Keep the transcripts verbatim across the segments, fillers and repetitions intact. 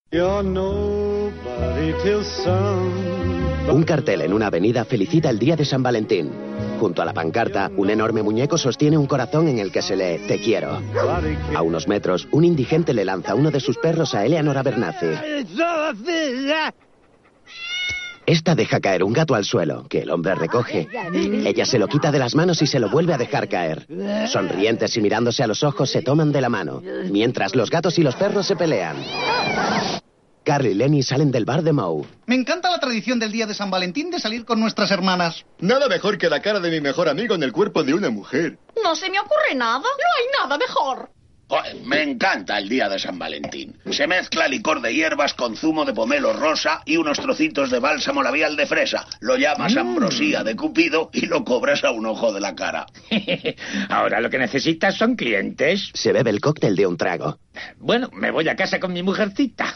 Un cartel en una avenida felicita el día de San Valentín. Junto a la pancarta, un enorme muñeco sostiene un corazón en el que se lee "Te quiero". A unos metros, un indigente le lanza uno de sus perros a Eleanor Abernathy. Esta deja caer un gato al suelo, que el hombre recoge. Ella se lo quita de las manos y se lo vuelve a dejar caer. Sonrientes y mirándose a los ojos, se toman de la mano, mientras los gatos y los perros se pelean. Carl y Lenny salen del bar de Moe. Me encanta la tradición del día de San Valentín de salir con nuestras hermanas. Nada mejor que la cara de mi mejor amigo en el cuerpo de una mujer. No se me ocurre nada. No hay nada mejor. Pues me encanta el día de San Valentín. Se mezcla licor de hierbas con zumo de pomelo rosa y unos trocitos de bálsamo labial de fresa. Lo llamas mm. ambrosía de Cupido y lo cobras a un ojo de la cara. Ahora lo que necesitas son clientes. Se bebe el cóctel de un trago. Bueno, me voy a casa con mi mujercita.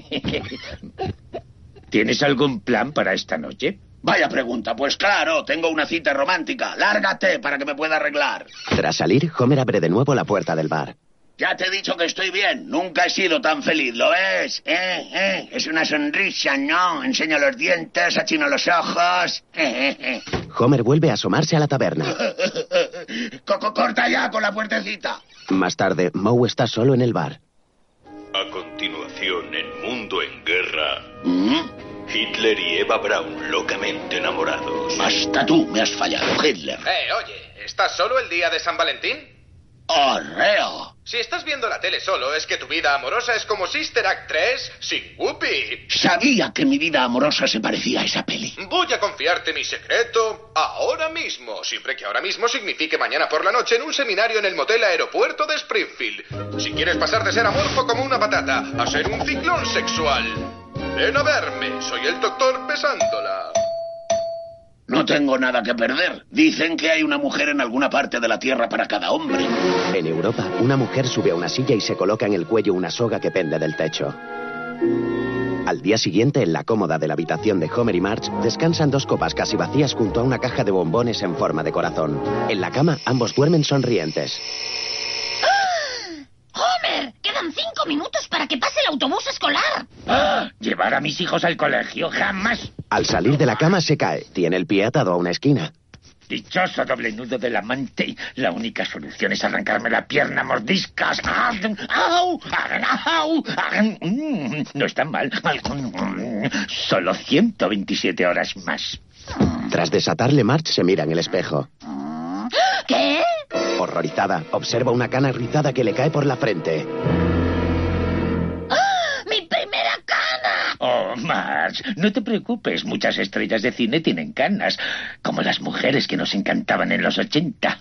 ¿Tienes algún plan para esta noche? Vaya pregunta, pues claro, tengo una cita romántica. Lárgate para que me pueda arreglar. Tras salir, Homer abre de nuevo la puerta del bar. Ya te he dicho que estoy bien. Nunca he sido tan feliz, ¿lo ves? ¿Eh? ¿Eh? Es una sonrisa, ¿no? Enseño los dientes, achino los ojos. ¿Eh? ¿Eh? Homer vuelve a asomarse a la taberna. Coco, corta ya con la puertecita. Más tarde, Moe está solo en el bar. A continuación, en Mundo en Guerra... ¿Mm? Hitler y Eva Braun, locamente enamorados. Hasta tú me has fallado, Hitler. Eh, oye, ¿estás solo el día de San Valentín? ¡Arreo! Si estás viendo la tele solo, es que tu vida amorosa es como Sister Act tres sin Whoopi. Sabía que mi vida amorosa se parecía a esa peli. Voy a confiarte mi secreto ahora mismo. Siempre que ahora mismo signifique mañana por la noche en un seminario en el motel aeropuerto de Springfield. Si quieres pasar de ser amorfo como una patata a ser un ciclón sexual, ven a verme. Soy el doctor Besándola. No tengo nada que perder. Dicen que hay una mujer en alguna parte de la Tierra para cada hombre. En Europa, una mujer sube a una silla y se coloca en el cuello una soga que pende del techo. Al día siguiente, en la cómoda de la habitación de Homer y Marge, descansan dos copas casi vacías junto a una caja de bombones en forma de corazón. En la cama, ambos duermen sonrientes. ¡Homer! ¡Quedan cinco minutos para que pase el autobús escolar! ¡Ah! ¿Llevar a mis hijos al colegio? ¡Jamás! Al salir de la cama se cae. Tiene el pie atado a una esquina. Dichoso doble nudo del amante. La única solución es arrancarme la pierna a mordiscas. ¡Au! ¡Au! No está mal. Solo ciento veintisiete horas más. Tras desatarle, Marge se mira en el espejo. ¿Qué? Horrorizada, observa una cana rizada que le cae por la frente. ¡Ah! ¡Mi primera cana! Oh, Marge, no te preocupes. Muchas estrellas de cine tienen canas, como las mujeres que nos encantaban en los ochenta.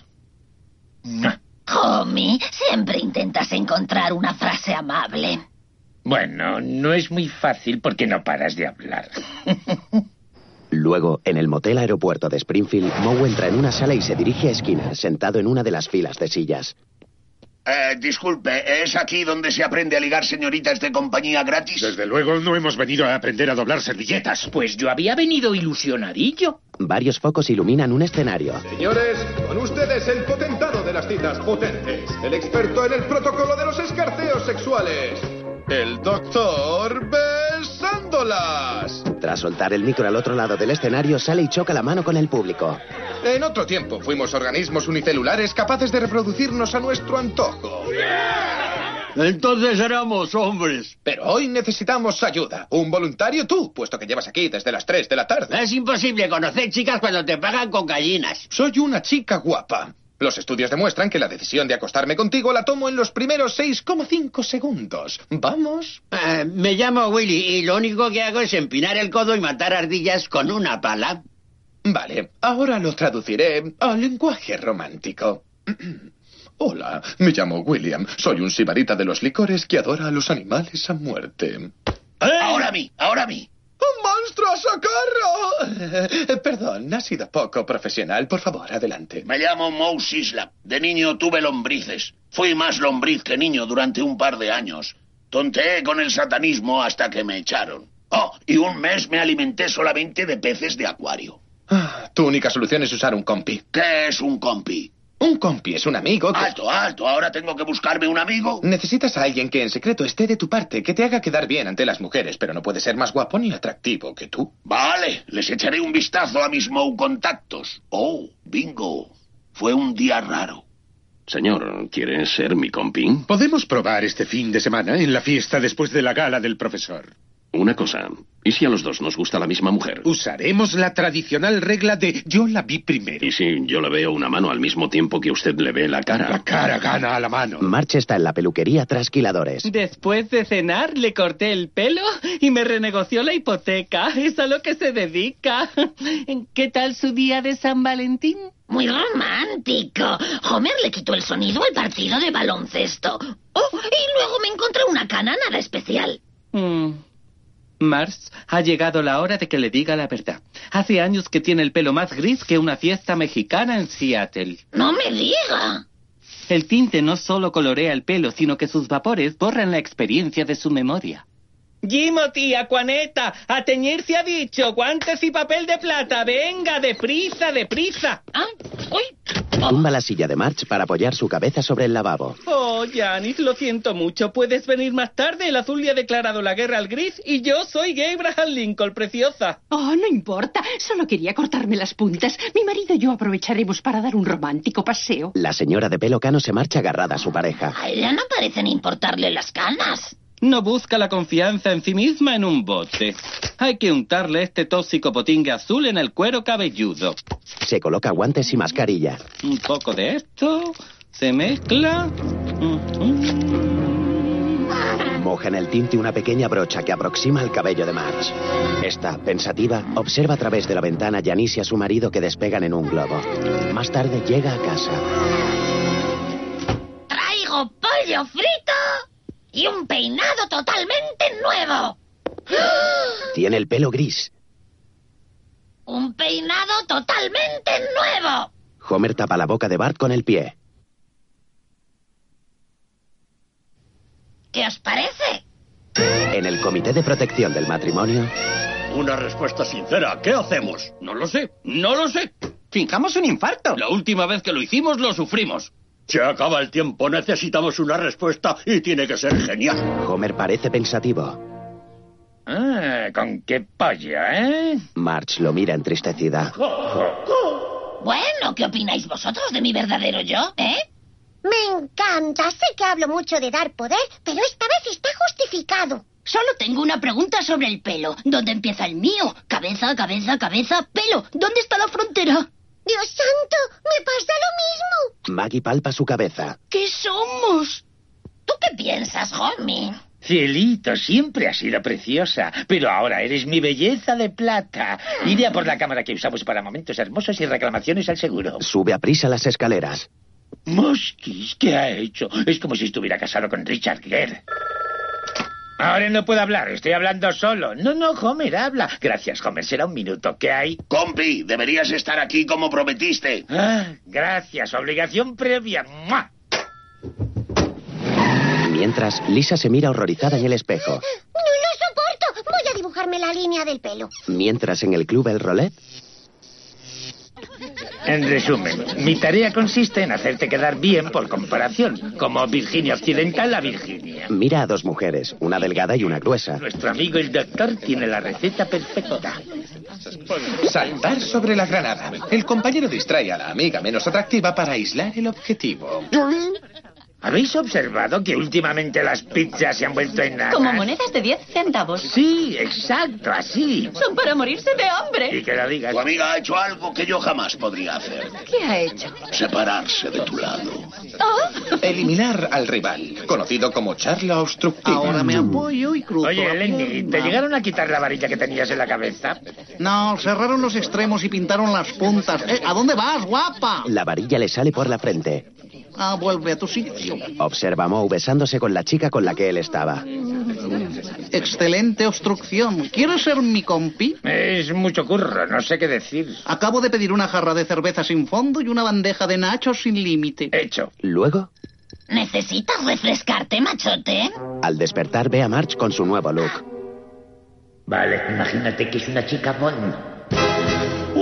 Homie, siempre intentas encontrar una frase amable. Bueno, no es muy fácil porque no paras de hablar. Luego, en el motel aeropuerto de Springfield, Moe entra en una sala y se dirige a Skinner, sentado en una de las filas de sillas. Eh, disculpe, ¿es aquí donde se aprende a ligar señoritas de compañía gratis? Desde luego no hemos venido a aprender a doblar servilletas. Pues yo había venido ilusionadillo. Varios focos iluminan un escenario. Señores, con ustedes el potentado de las citas potentes, el experto en el protocolo de los escarceos sexuales, el doctor Besándolas. Tras soltar el micro al otro lado del escenario, sale y choca la mano con el público. En otro tiempo fuimos organismos unicelulares capaces de reproducirnos a nuestro antojo. Entonces éramos hombres. Pero hoy necesitamos ayuda. Un voluntario tú, puesto que llevas aquí desde las tres de la tarde. Es imposible conocer chicas cuando te pagan con gallinas. Soy una chica guapa. Los estudios demuestran que la decisión de acostarme contigo la tomo en los primeros seis coma cinco segundos. ¿Vamos? Eh, me llamo Willy y lo único que hago es empinar el codo y matar ardillas con una pala. Vale, ahora lo traduciré al lenguaje romántico. Hola, me llamo William. Soy un sibarita de los licores que adora a los animales a muerte. ¡Eh! Ahora a mí, ahora a mí. ¡Un monstruo a socorro! Eh, perdón, ha sido poco profesional. Por favor, adelante. Me llamo Moe Sislap. De niño tuve lombrices. Fui más lombriz que niño durante un par de años. Tonteé con el satanismo hasta que me echaron. Oh, y un mes me alimenté solamente de peces de acuario. Ah, tu única solución es usar un compi. ¿Qué es un compi? Un compi es un amigo que... Alto, alto, ahora tengo que buscarme un amigo. Necesitas a alguien que en secreto esté de tu parte, que te haga quedar bien ante las mujeres, pero no puede ser más guapo ni atractivo que tú. Vale, les echaré un vistazo a mis Moe contactos. Oh, bingo. Fue un día raro. Señor, ¿quiere ser mi compi? Podemos probar este fin de semana en la fiesta después de la gala del profesor. Una cosa, ¿y si a los dos nos gusta la misma mujer? Usaremos la tradicional regla de yo la vi primero. ¿Y si yo le veo una mano al mismo tiempo que usted le ve la cara? La cara gana a la mano. March está en la peluquería Trasquiladores. Después de cenar le corté el pelo y me renegoció la hipoteca. Es a lo que se dedica. ¿Qué tal su día de San Valentín? Muy romántico. Homer le quitó el sonido al partido de baloncesto. Oh, y luego me encontré una cana nada especial. Mm. Marge, ha llegado la hora de que le diga la verdad. Hace años que tiene el pelo más gris que una fiesta mexicana en Seattle. ¡No me diga! El tinte no solo colorea el pelo, sino que sus vapores borran la experiencia de su memoria. Jimothy, Aquaneta, a teñir se ha dicho, guantes y papel de plata, venga, deprisa, deprisa. ¿Ah? ¡Uy! Tumba la silla de March para apoyar su cabeza sobre el lavabo. Oh, Janis, lo siento mucho, puedes venir más tarde, el azul le ha declarado la guerra al gris y yo soy Abraham Lincoln, preciosa. Oh, no importa, solo quería cortarme las puntas. Mi marido y yo aprovecharemos para dar un romántico paseo. La señora de pelo cano se marcha agarrada a su pareja. A ella no parecen importarle las canas. No busca la confianza en sí misma en un bote. Hay que untarle este tóxico potingue azul en el cuero cabelludo. Se coloca guantes y mascarilla. Un poco de esto, se mezcla. Moja en el tinte una pequeña brocha que aproxima el cabello de Marge. Esta, pensativa, observa a través de la ventana a Janice y a su marido que despegan en un globo. Más tarde llega a casa. ¡Traigo pollo frito! ¡Y un peinado totalmente nuevo! Tiene el pelo gris. ¡Un peinado totalmente nuevo! Homer tapa la boca de Bart con el pie. ¿Qué os parece? En el comité de protección del matrimonio... Una respuesta sincera. ¿Qué hacemos? No lo sé. No lo sé. Fingamos un infarto. La última vez que lo hicimos, lo sufrimos. Se acaba el tiempo, necesitamos una respuesta y tiene que ser genial. Homer parece pensativo. Ah, ¿con qué polla, eh? Marge lo mira entristecida. Bueno, ¿qué opináis vosotros de mi verdadero yo, eh? Me encanta. Sé que hablo mucho de dar poder, pero esta vez está justificado. Solo tengo una pregunta sobre el pelo. ¿Dónde empieza el mío? Cabeza, cabeza, cabeza, pelo. ¿Dónde está la frontera? ¡Dios santo! ¡Me pasa lo mismo! Maggie palpa su cabeza. ¿Qué somos? ¿Tú qué piensas, Homie? Cielito, siempre has sido preciosa, pero ahora eres mi belleza de plata. Iré a por la cámara que usamos para momentos hermosos y reclamaciones al seguro. Sube a prisa las escaleras. Mosquis, ¿qué ha hecho? Es como si estuviera casado con Richard Gere. Ahora no puedo hablar, estoy hablando solo. No, no, Homer, habla. Gracias, Homer, será un minuto. ¿Qué hay? Compi, deberías estar aquí como prometiste. Ah, gracias, obligación previa. ¡Mua! Mientras, Lisa se mira horrorizada en el espejo. ¡No lo soporto! Voy a dibujarme la línea del pelo. Mientras, en el club El Rolet... En resumen, mi tarea consiste en hacerte quedar bien por comparación, como Virginia Occidental a Virginia. Mira a dos mujeres, una delgada y una gruesa. Nuestro amigo el doctor tiene la receta perfecta. Saltar sobre la granada. El compañero distrae a la amiga menos atractiva para aislar el objetivo. ¿Habéis observado que últimamente las pizzas se han vuelto en nada? Como monedas de diez centavos. Sí, exacto, así. Son para morirse de hambre. Y que lo digas. Tu amiga ha hecho algo que yo jamás podría hacer. ¿Qué ha hecho? Separarse de tu lado. Oh. Eliminar al rival, conocido como charla obstructiva. Ahora me apoyo y cruzo. Oye, Lenny, ¿te llegaron a quitar la varilla que tenías en la cabeza? No, cerraron los extremos y pintaron las puntas. Eh, ¿A dónde vas, guapa? La varilla le sale por la frente. Ah, vuelve a tu sitio. Observa a Moe besándose con la chica con la que él estaba. Excelente obstrucción. ¿Quieres ser mi compi? Es mucho curro, no sé qué decir. Acabo de pedir una jarra de cerveza sin fondo y una bandeja de nachos sin límite. Hecho. Luego, ¿Necesitas refrescarte, machote? al despertar ve a Marge con su nuevo look. Vale, imagínate que es una chica mono. ¡Oh!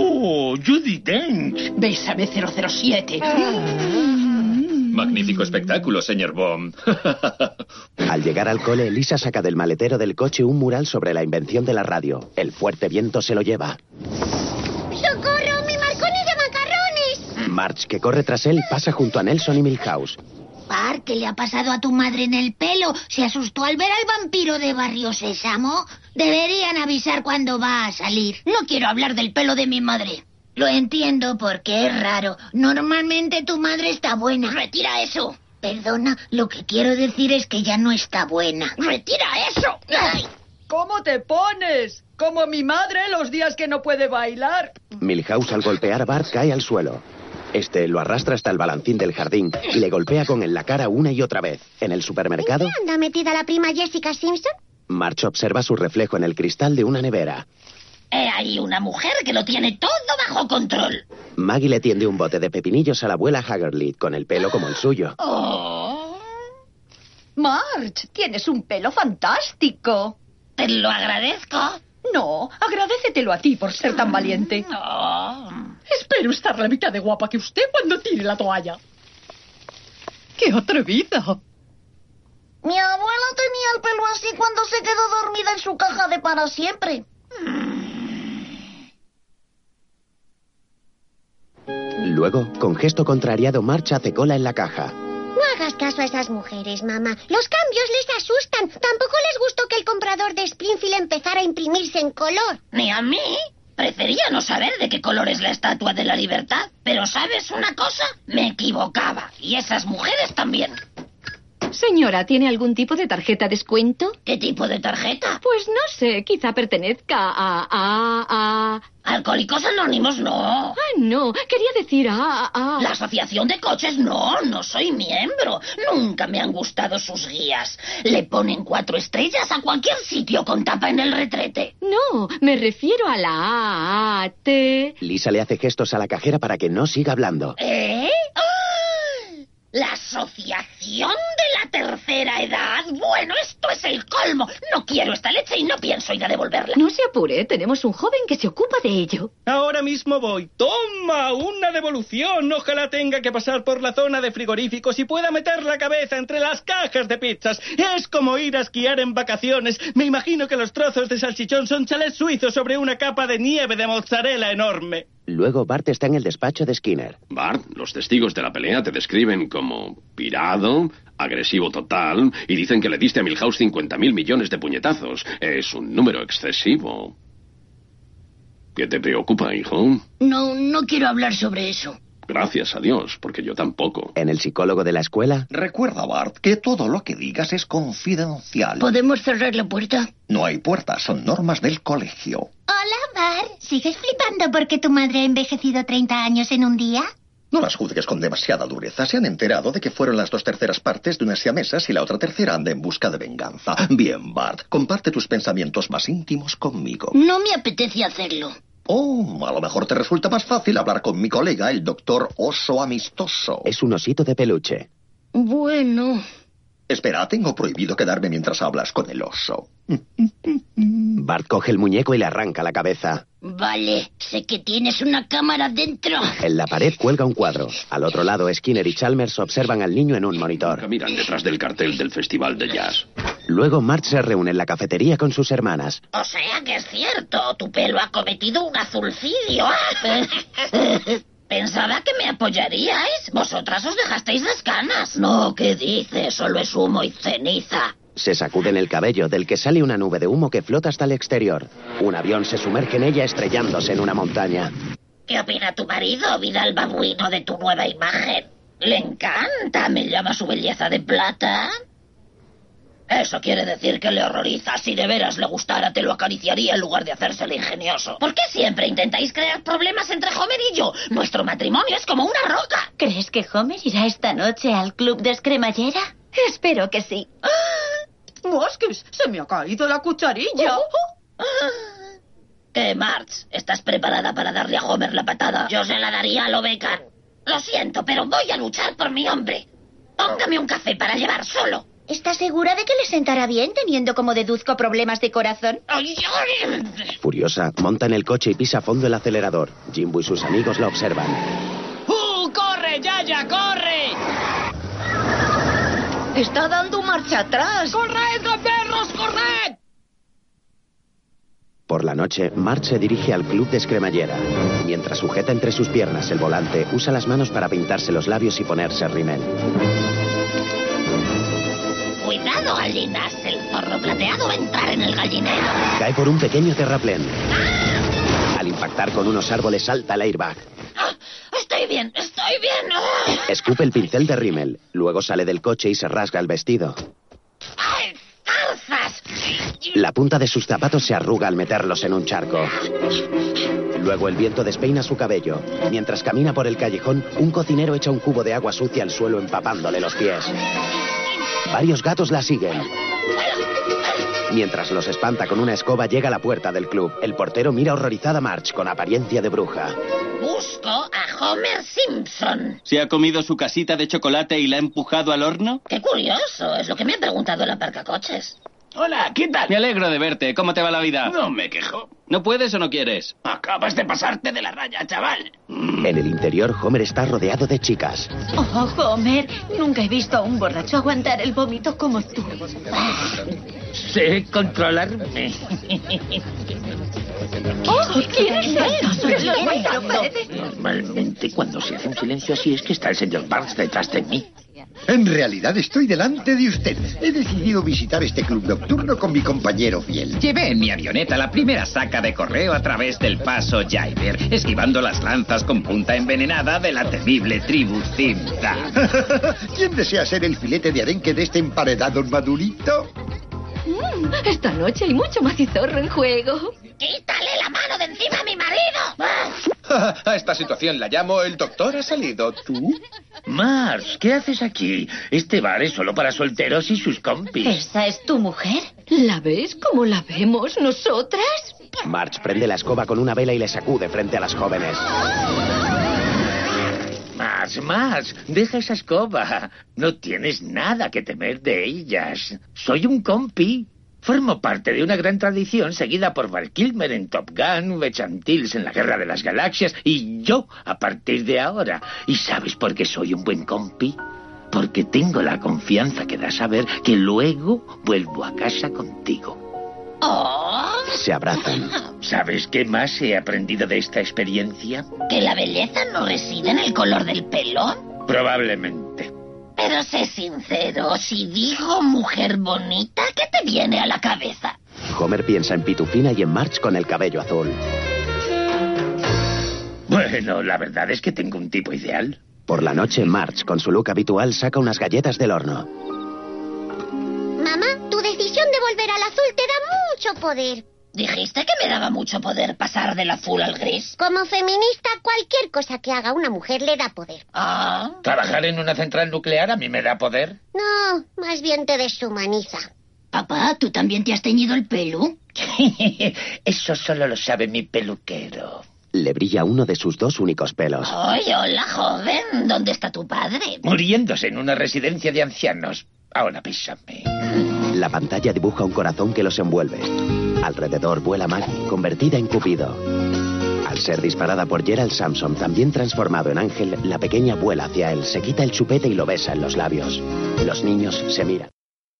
Oh, Judi Dench. Bésame, cero cero siete. Magnífico espectáculo, señor Baum. Al llegar al cole, Lisa saca del maletero del coche un mural sobre la invención de la radio. El fuerte viento se lo lleva. ¡Socorro! ¡Mi marconi de macarrones! Marge, que corre tras él, pasa junto a Nelson y Milhouse. Par, ¿qué le ha pasado a tu madre en el pelo? ¿Se asustó al ver al vampiro de Barrio Sésamo? Deberían avisar cuando va a salir. No quiero hablar del pelo de mi madre. Lo entiendo porque es raro. Normalmente tu madre está buena. ¡Retira eso! Perdona, lo que quiero decir es que ya no está buena. ¡Retira eso! ¡Ay! ¿Cómo te pones? Como mi madre los días que no puede bailar. Milhouse, al golpear a Bart, cae al suelo. Este lo arrastra hasta el balancín del jardín y le golpea con él la cara una y otra vez. En el supermercado, ¿En qué anda metida la prima Jessica Simpson? Marge observa su reflejo en el cristal de una nevera. He ahí una mujer que lo tiene todo bajo control. Maggie le tiende un bote de pepinillos a la abuela Haggerty, con el pelo como el suyo. Oh. Marge, tienes un pelo fantástico. Te lo agradezco. No, agradécetelo a ti por ser tan valiente. Oh. Espero estar la mitad de guapa que usted cuando tire la toalla. ¡Qué atrevida! Mi abuela tenía el pelo así cuando se quedó dormida en su caja de para siempre. Luego, con gesto contrariado, Marge hace cola en la caja. No hagas caso a esas mujeres, mamá. Los cambios les asustan. Tampoco les gustó que el comprador de Springfield empezara a imprimirse en color. Ni a mí. Prefería no saber de qué color es la Estatua de la Libertad. Pero ¿sabes una cosa? Me equivocaba. Y esas mujeres también. Señora, ¿tiene algún tipo de tarjeta descuento? ¿Qué tipo de tarjeta? Pues no sé, quizá pertenezca a... a... a... Alcohólicos Anónimos, no. Ah, no, quería decir a... a... La Asociación de Coches, no, no soy miembro. Nunca me han gustado sus guías. Le ponen cuatro estrellas a cualquier sitio con tapa en el retrete. No, me refiero a la A A T. Lisa le hace gestos a la cajera para que no siga hablando. ¿Eh? ¡Ah! ¿La Asociación de la Tercera Edad? Bueno, esto es el colmo. No quiero esta leche y no pienso ir a devolverla. No se apure, tenemos un joven que se ocupa de ello. Ahora mismo voy. ¡Toma! ¡Una devolución! Ojalá tenga que pasar por la zona de frigoríficos y pueda meter la cabeza entre las cajas de pizzas. Es como ir a esquiar en vacaciones. Me imagino que los trozos de salchichón son chalés suizos sobre una capa de nieve de mozzarella enorme. Luego Bart está en el despacho de Skinner. Bart, los testigos de la pelea te describen como pirado, agresivo total, y dicen que le diste a Milhouse cincuenta mil millones de puñetazos. Es un número excesivo. ¿Qué te preocupa, hijo? No, no quiero hablar sobre eso. Gracias a Dios, porque yo tampoco. En el psicólogo de la escuela. Recuerda, Bart, que todo lo que digas es confidencial. ¿Podemos cerrar la puerta? No hay puertas, son normas del colegio. Hola, Bart. ¿Sigues flipando porque tu madre ha envejecido treinta años en un día? No las juzgues con demasiada dureza. Se han enterado de que fueron las dos terceras partes de unas siamesas y la otra tercera anda en busca de venganza. Bien, Bart, comparte tus pensamientos más íntimos conmigo. No me apetece hacerlo. Oh, a lo mejor te resulta más fácil hablar con mi colega, el doctor Oso Amistoso. Es un osito de peluche. Bueno... Espera, tengo prohibido quedarme mientras hablas con el oso. Bart coge el muñeco y le arranca la cabeza. Vale, sé que tienes una cámara dentro. En la pared cuelga un cuadro. Al otro lado, Skinner y Chalmers observan al niño en un monitor. Miran detrás del cartel del Festival de Jazz. Luego, Marge se reúne en la cafetería con sus hermanas. O sea que es cierto, tu pelo ha cometido un azulcidio. Pensaba que me apoyaríais. Vosotras os dejasteis las canas. No, ¿qué dices? Solo es humo y ceniza. Se sacuden el cabello, del que sale una nube de humo que flota hasta el exterior. Un avión se sumerge en ella estrellándose en una montaña. ¿Qué opina tu marido, Vidal Babuino, de tu nueva imagen? Le encanta, me llama su belleza de plata. Eso quiere decir que le horroriza. Si de veras le gustara, te lo acariciaría en lugar de hacerse el ingenioso. ¿Por qué siempre intentáis crear problemas entre Homer y yo? Nuestro matrimonio es como una roca. ¿Crees que Homer irá esta noche al club de escremallera? Espero que sí. Mosques, se me ha caído la cucharilla. ¿Qué, Marge? ¿Estás preparada para darle a Homer la patada? Yo se la daría a lo Beckham. Lo siento, pero voy a luchar por mi hombre. Póngame un café para llevar solo. ¿Estás segura de que le sentará bien, teniendo como deduzco problemas de corazón? Furiosa, monta en el coche y pisa a fondo el acelerador. Jimbo y sus amigos la observan. ¡Uh! ¡Corre, Yaya, corre! Está dando marcha atrás. ¡Corred, gamberros, corred! Por la noche, Marge se dirige al club de escremallera. Mientras sujeta entre sus piernas el volante, usa las manos para pintarse los labios y ponerse rímel. Cuidado, gallinas. El zorro plateado va a entrar en el gallinero. Cae por un pequeño terraplén. Al impactar con unos árboles, salta el airbag. ¡Ah! Estoy bien, estoy bien. ¡Ah! Escupe el pincel de rímel. Luego sale del coche y se rasga el vestido. ¡Ay, zarzas! La punta de sus zapatos se arruga al meterlos en un charco. Luego el viento despeina su cabello. Mientras camina por el callejón, un cocinero echa un cubo de agua sucia al suelo empapándole los pies. Varios gatos la siguen. Mientras los espanta con una escoba, llega a la puerta del club. El portero mira horrorizada a Marge con apariencia de bruja. Busco a Homer Simpson. ¿Se ha comido su casita de chocolate y la ha empujado al horno? Qué curioso, es lo que me ha preguntado el aparcacoches. Hola, ¿qué tal? Me alegro de verte. ¿Cómo te va la vida? No me quejo. ¿No puedes o no quieres? Acabas de pasarte de la raya, chaval. En el interior, Homer está rodeado de chicas. Oh, Homer, nunca he visto a un borracho aguantar el vómito como tú. Sé controlarme. Oh, ¿quién es él? Normalmente cuando se hace un silencio así es que está el señor Barnes detrás de mí. En realidad estoy delante de usted. He decidido visitar este club nocturno con mi compañero fiel. Llevé en mi avioneta la primera saca de correo a través del paso Jaiber, esquivando las lanzas con punta envenenada de la temible tribu Cinta. ¿Quién desea ser el filete de arenque de este emparedado madurito? Mm, esta noche hay mucho macizorro en juego. ¡Quítale la mano de encima a mi marido! A esta situación la llamo el doctor ha salido. ¿Tú? Marge, ¿qué haces aquí? Este bar es solo para solteros y sus compis. ¿Esa es tu mujer? ¿La ves como la vemos nosotras? Marge prende la escoba con una vela y le sacude frente a las jóvenes. Marge, Marge, deja esa escoba. No tienes nada que temer de ellas. Soy un compi. Formo parte de una gran tradición seguida por Val Kilmer en Top Gun, Wedge Antilles en la Guerra de las Galaxias y yo a partir de ahora. ¿Y sabes por qué soy un buen compi? Porque tengo la confianza que da saber que luego vuelvo a casa contigo. Oh. Se abrazan. ¿Sabes qué más he aprendido de esta experiencia? ¿Que la belleza no reside en el color del pelo? Probablemente. Pero sé sincero, si digo mujer bonita, ¿qué te viene a la cabeza? Homer piensa en Pitufina y en Marge con el cabello azul. Bueno, la verdad es que tengo un tipo ideal. Por la noche, Marge, con su look habitual, saca unas galletas del horno. Mamá, tu decisión de volver al azul te da mucho poder. ¿Dijiste que me daba mucho poder pasar del azul al gris? Como feminista, cualquier cosa que haga una mujer le da poder. Ah. ¿Trabajar en una central nuclear a mí me da poder? No, más bien te deshumaniza. Papá, ¿tú también te has teñido el pelo? Eso solo lo sabe mi peluquero. Le brilla uno de sus dos únicos pelos. Oye, hola, joven. ¿Dónde está tu padre? Muriéndose en una residencia de ancianos. Ahora písame. La pantalla dibuja un corazón que los envuelve. Alrededor vuela Maggie, convertida en Cupido. Al ser disparada por Gerald Samson, también transformado en ángel, la pequeña vuela hacia él, se quita el chupete y lo besa en los labios. Los niños se miran.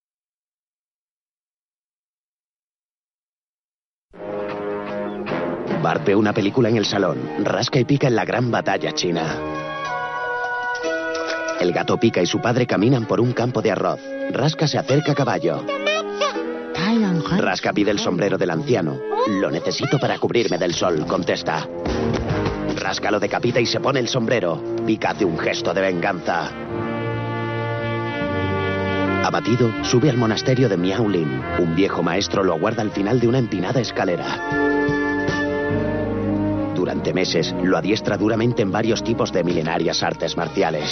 Bart ve una película en el salón, rasca y pica en la gran batalla china. El gato Pica y su padre caminan por un campo de arroz. Rasca se acerca a caballo. Rasca pide el sombrero del anciano. Lo necesito para cubrirme del sol, contesta. Rasca lo decapita y se pone el sombrero. Pica hace un gesto de venganza. Abatido, sube al monasterio de Miaolin. Un viejo maestro lo aguarda al final de una empinada escalera. Durante meses, lo adiestra duramente en varios tipos de milenarias artes marciales.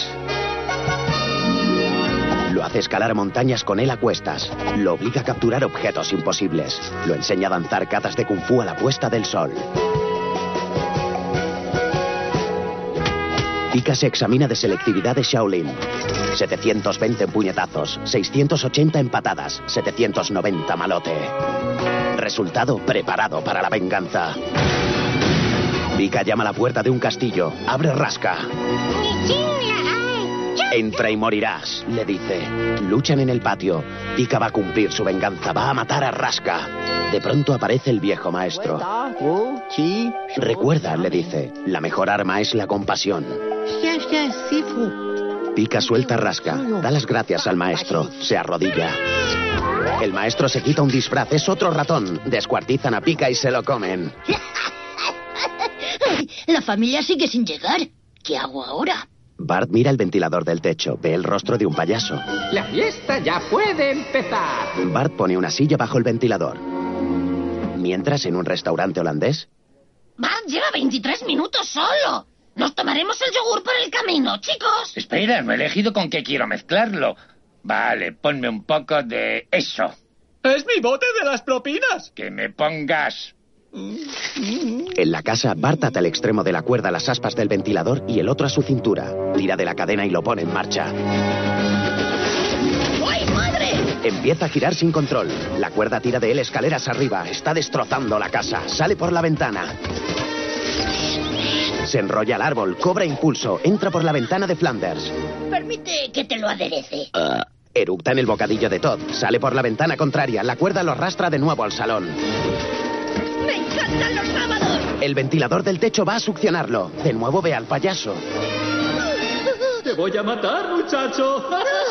Lo hace escalar montañas con él a cuestas. Lo obliga a capturar objetos imposibles. Lo enseña a danzar catas de kung fu a la puesta del sol. Pika se examina de selectividad de Shaolin. setecientos veinte en puñetazos, seiscientos ochenta en patadas, setecientos noventa malote. Resultado preparado para la venganza. Pika llama a la puerta de un castillo. Abre Rasca. Entra y morirás, le dice. Luchan en el patio. Pika va a cumplir su venganza. Va a matar a Rasca. De pronto aparece el viejo maestro. Recuerda, le dice, la mejor arma es la compasión. Pika suelta a Rasca. Da las gracias al maestro. Se arrodilla. El maestro se quita un disfraz. Es otro ratón. Descuartizan a Pika y se lo comen. La familia sigue sin llegar. ¿Qué hago ahora? Bart mira el ventilador del techo. Ve el rostro de un payaso. La fiesta ya puede empezar. Bart pone una silla bajo el ventilador. Mientras, en un restaurante holandés... Bart lleva veintitrés minutos solo. Nos tomaremos el yogur por el camino, chicos. Espera, no he elegido con qué quiero mezclarlo. Vale, ponme un poco de eso. ¡Es mi bote de las propinas! Que me pongas... En la casa, Bart ata el extremo de la cuerda a las aspas del ventilador y el otro a su cintura. Tira de la cadena y lo pone en marcha. ¡Ay, madre! Empieza a girar sin control. La cuerda tira de él escaleras arriba. Está destrozando la casa. Sale por la ventana. Se enrolla al árbol, cobra impulso. Entra por la ventana de Flanders. Permite que te lo aderece. Uh, eructa en el bocadillo de Todd. Sale por la ventana contraria. La cuerda lo arrastra de nuevo al salón. ¡Me encantan los sábados! El ventilador del techo va a succionarlo. De nuevo ve al payaso. ¡Te voy a matar, muchacho!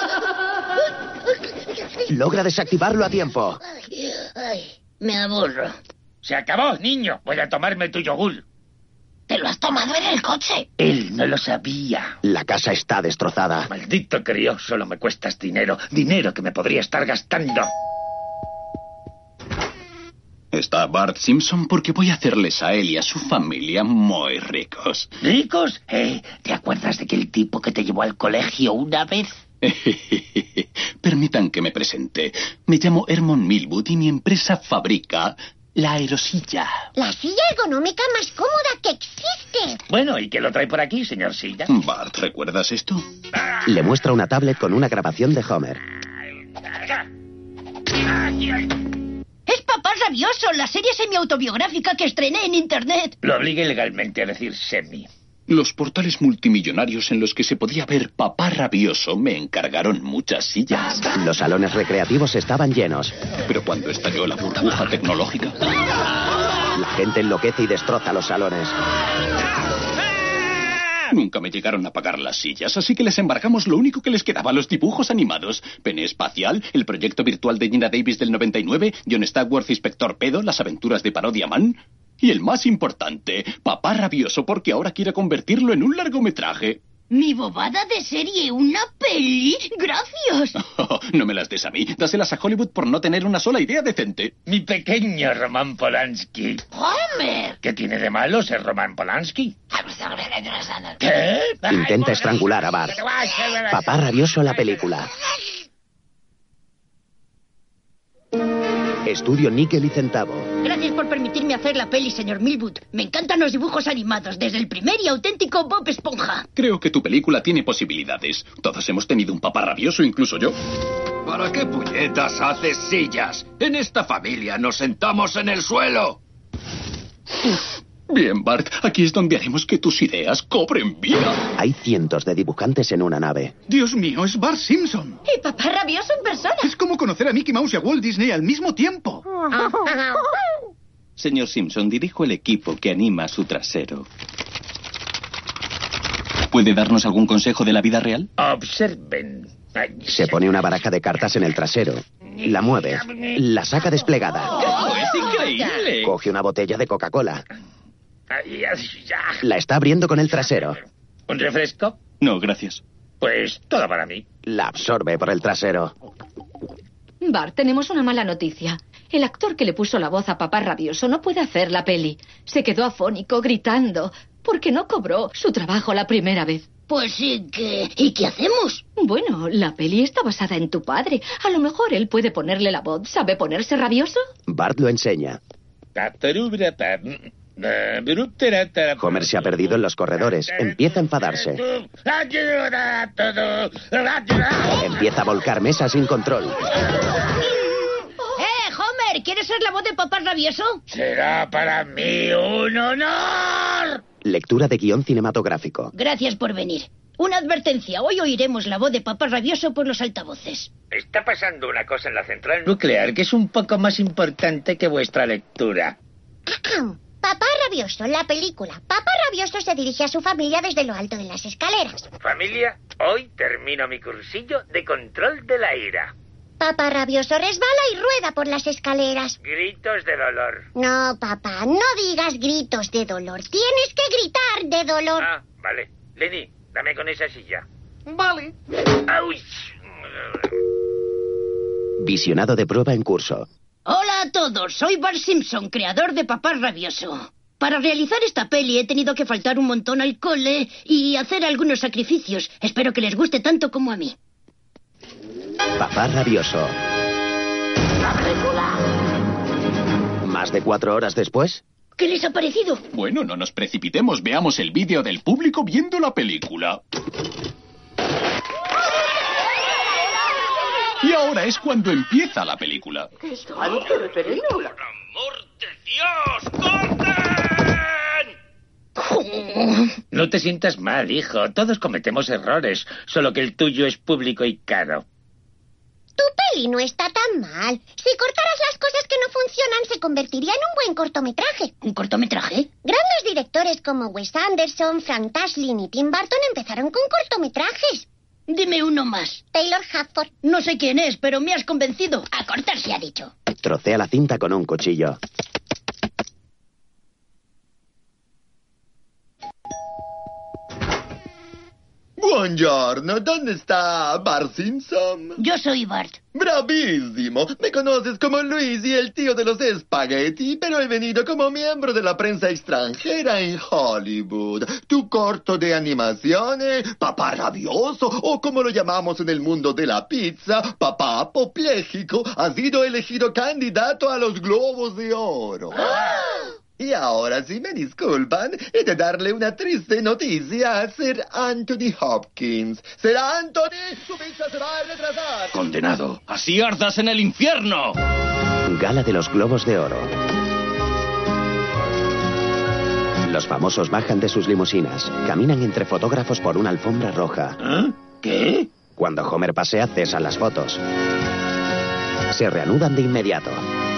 Logra desactivarlo a tiempo. Ay, ay, me aburro. Se acabó, niño. Voy a tomarme tu yogur. ¿Te lo has tomado en el coche? Él no lo sabía. La casa está destrozada. Maldito crío, solo me cuestas dinero. Dinero que me podría estar gastando. Está Bart Simpson porque voy a hacerles a él y a su familia muy ricos. ¿Ricos? Eh, ¿te acuerdas de aquel tipo que te llevó al colegio una vez? Permitan que me presente. Me llamo Hermon Millwood y mi empresa fabrica la aerosilla. La silla ergonómica más cómoda que existe. Bueno, ¿y qué lo trae por aquí, señor Silla? Bart, ¿recuerdas esto? Le muestra una tablet con una grabación de Homer. ¡Es Papá Rabioso, la serie semi-autobiográfica que estrené en Internet! Lo obligué legalmente a decir semi. Los portales multimillonarios en los que se podía ver Papá Rabioso me encargaron muchas sillas. Los salones recreativos estaban llenos. Pero cuando estalló la burbuja tecnológica... La gente enloquece y destroza los salones. Nunca me llegaron a pagar las sillas, así que les embargamos lo único que les quedaba, los dibujos animados. Pene Espacial, el proyecto virtual de Gina Davis del noventa y nueve, John Stagworth Inspector Pedo, las aventuras de Parodia Man... Y el más importante, Papá Rabioso, porque ahora quiere convertirlo en un largometraje. ¿Mi bobada de serie una peli? ¡Gracias! No me las des a mí. Dáselas a Hollywood por no tener una sola idea decente. Mi pequeño Roman Polanski. ¡Homer! ¿Qué tiene de malo ser Roman Polanski? ¿Qué? Intenta estrangular a Bart. Papá Rabioso, la película. Estudio Níquel y Centavo. Gracias por permitirme hacer la peli, señor Millwood. Me encantan los dibujos animados, desde el primer y auténtico Bob Esponja. Creo que tu película tiene posibilidades. Todos hemos tenido un papá rabioso, incluso yo. ¿Para qué puñetas haces sillas? En esta familia nos sentamos en el suelo. Bien, Bart, aquí es donde haremos que tus ideas cobren vida. Hay cientos de dibujantes en una nave. Dios mío, es Bart Simpson. Y Papá Rabioso en persona. Es como conocer a Mickey Mouse y a Walt Disney al mismo tiempo. Señor Simpson, dirijo el equipo que anima su trasero. ¿Puede darnos algún consejo de la vida real? Observen. Se pone una baraja de cartas en el trasero. La mueve. La saca desplegada. ¡Oh, es increíble! Coge una botella de Coca-Cola. La está abriendo con el trasero. ¿Un refresco? No, gracias. Pues todo para mí. La absorbe por el trasero. Bart, tenemos una mala noticia. El actor que le puso la voz a Papá Rabioso no puede hacer la peli. Se quedó afónico, gritando, porque no cobró su trabajo la primera vez. Pues sí que... ¿Y qué hacemos? Bueno, la peli está basada en tu padre. A lo mejor él puede ponerle la voz. ¿Sabe ponerse rabioso? Bart lo enseña. Homer se ha perdido en los corredores. Empieza a enfadarse. ¡Ayuda a todos! Empieza a volcar mesas sin control. ¡Eh, Homer! ¿Quieres ser la voz de Papá Rabioso? Será para mí un honor. Lectura de guión cinematográfico. Gracias por venir. Una advertencia. Hoy oiremos la voz de Papá Rabioso por los altavoces. Está pasando una cosa en la central nuclear que es un poco más importante que vuestra lectura. Papá Rabioso, la película. Papá Rabioso se dirige a su familia desde lo alto de las escaleras. Familia, hoy termino mi cursillo de control de la ira. Papá Rabioso resbala y rueda por las escaleras. Gritos de dolor. No, papá, no digas gritos de dolor. Tienes que gritar de dolor. Ah, vale. Lenny, dame con esa silla. Vale. ¡Auch! Visionado de prueba en curso. Hola a todos, soy Bart Simpson, creador de Papá Rabioso. Para realizar esta peli he tenido que faltar un montón al cole y hacer algunos sacrificios. Espero que les guste tanto como a mí. Papá Rabioso. ¡La película! ¿Más de cuatro horas después? ¿Qué les ha parecido? Bueno, no nos precipitemos. Veamos el vídeo del público viendo la película. Y ahora es cuando empieza la película. ¡Por amor de Dios! ¡Corten! No te sientas mal, hijo. Todos cometemos errores, solo que el tuyo es público y caro. Tu peli no está tan mal. Si cortaras las cosas que no funcionan, se convertiría en un buen cortometraje. ¿Un cortometraje? Grandes directores como Wes Anderson, Frank Tashlin y Tim Burton empezaron con cortometrajes. Dime uno más. Taylor Hafford. No sé quién es, pero me has convencido. A cortar se ha dicho. Trocea la cinta con un cuchillo. Buongiorno, ¿dónde está Bart Simpson? Yo soy Bart. ¡Bravísimo! Me conoces como Luis y el tío de los espagueti, pero he venido como miembro de la prensa extranjera en Hollywood. Tu corto de animación, eh, Papá Rabioso, o como lo llamamos en el mundo de la pizza, Papá Apopléjico, ha sido elegido candidato a los Globos de Oro. ¡Ah! Y ahora, si me disculpan, he de darle una triste noticia a Sir Anthony Hopkins. ¡Sir Anthony! ¡Su pizza se va a retrasar! ¡Condenado! ¡Así ardas en el infierno! Gala de los Globos de Oro. Los famosos bajan de sus limusinas. Caminan entre fotógrafos por una alfombra roja. ¿Eh? ¿Qué? Cuando Homer pasea, cesan las fotos. Se reanudan de inmediato.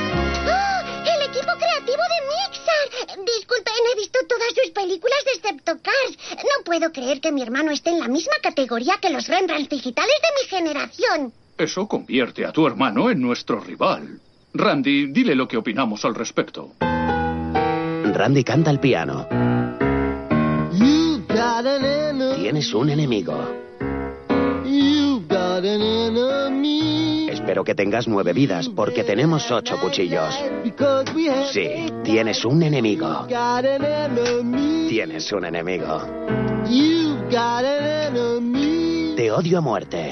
Disculpen, he visto todas sus películas excepto Cars. No puedo creer que mi hermano esté en la misma categoría que los Rembrandts digitales de mi generación. Eso convierte a tu hermano en nuestro rival. Randy, dile lo que opinamos al respecto. Randy canta al piano. Tienes un enemigo. Espero que tengas nueve vidas, porque tenemos ocho cuchillos. Sí, tienes un enemigo. Tienes un enemigo. Te odio a muerte.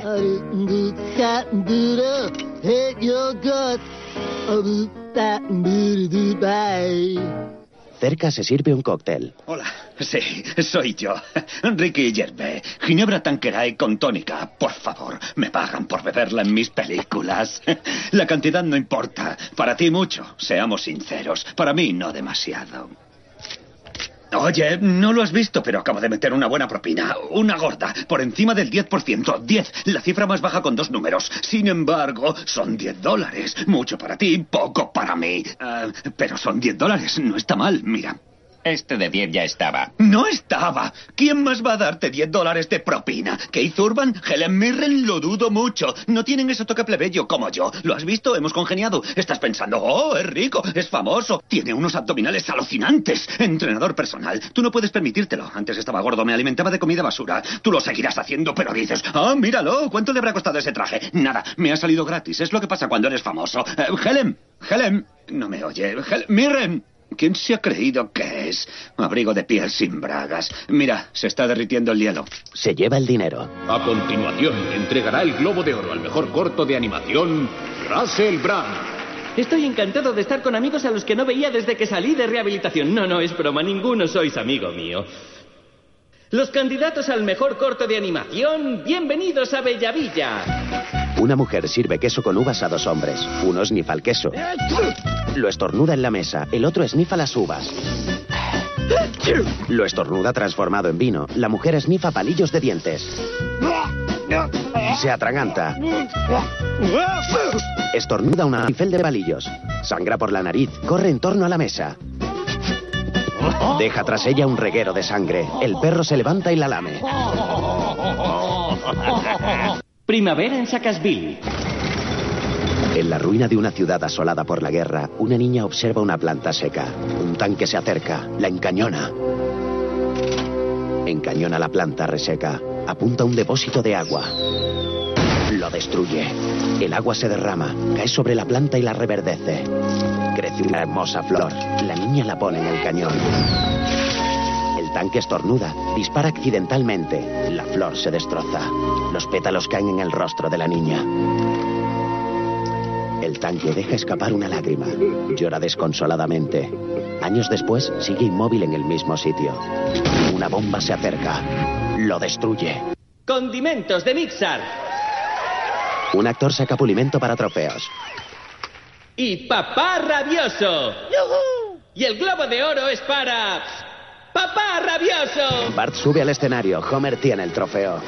Cerca se sirve un cóctel. Hola, sí, soy yo, Ricky Gervais. Ginebra Tanqueray con tónica, por favor. Me pagan por beberla en mis películas. La cantidad no importa. Para ti mucho, seamos sinceros. Para mí no demasiado. Oye, no lo has visto, pero acabo de meter una buena propina. Una gorda, por encima del diez por ciento. diez, la cifra más baja con dos números. Sin embargo, son diez dólares. Mucho para ti, poco para mí. Uh, pero son diez dólares, no está mal, mira. Este de diez ya estaba. ¡No estaba! ¿Quién más va a darte diez dólares de propina? ¿Keith Urban? ¿Helen Mirren? Lo dudo mucho. No tienen ese toque plebeyo como yo. ¿Lo has visto? Hemos congeniado. Estás pensando, oh, es rico, es famoso. Tiene unos abdominales alucinantes. Entrenador personal. Tú no puedes permitírtelo. Antes estaba gordo, me alimentaba de comida basura. Tú lo seguirás haciendo, pero dices, ah, míralo, ¿cuánto le habrá costado ese traje? Nada, me ha salido gratis. Es lo que pasa cuando eres famoso. Eh, Helen, Helen. No me oye. Helen Mirren. ¿Quién se ha creído que es? Abrigo de piel sin bragas. Mira, se está derritiendo el hielo. Se lleva el dinero. A continuación, entregará el Globo de Oro al mejor corto de animación, Russell Brand. Estoy encantado de estar con amigos a los que no veía desde que salí de rehabilitación. No, no, es broma, ninguno sois amigo mío. Los candidatos al mejor corto de animación, bienvenidos a Bellavilla. Una mujer sirve queso con uvas a dos hombres. Uno esnifa el queso. Lo estornuda en la mesa, el otro esnifa las uvas. Lo estornuda transformado en vino. La mujer esnifa palillos de dientes. Se atraganta. Estornuda una arifel de palillos. Sangra por la nariz. Corre en torno a la mesa. Deja tras ella un reguero de sangre. El perro se levanta y la lame. Primavera en Sackasville. En la ruina de una ciudad asolada por la guerra, una niña observa una planta seca. Un tanque se acerca, la encañona. Encañona la planta reseca. Apunta a un depósito de agua. Lo destruye. El agua se derrama, cae sobre la planta y la reverdece. Crece una hermosa flor. La niña la pone en el cañón. El tanque estornuda, dispara accidentalmente. La flor se destroza. Los pétalos caen en el rostro de la niña. El tanque deja escapar una lágrima. Llora desconsoladamente. Años después, sigue inmóvil en el mismo sitio. Una bomba se acerca. Lo destruye. Condimentos de Mixar. Un actor saca pulimento para trofeos. Y Papá Rabioso. ¡Yujú! Y el globo de oro es para... ¡Papá Rabioso! Bart sube al escenario. Homer tiene el trofeo.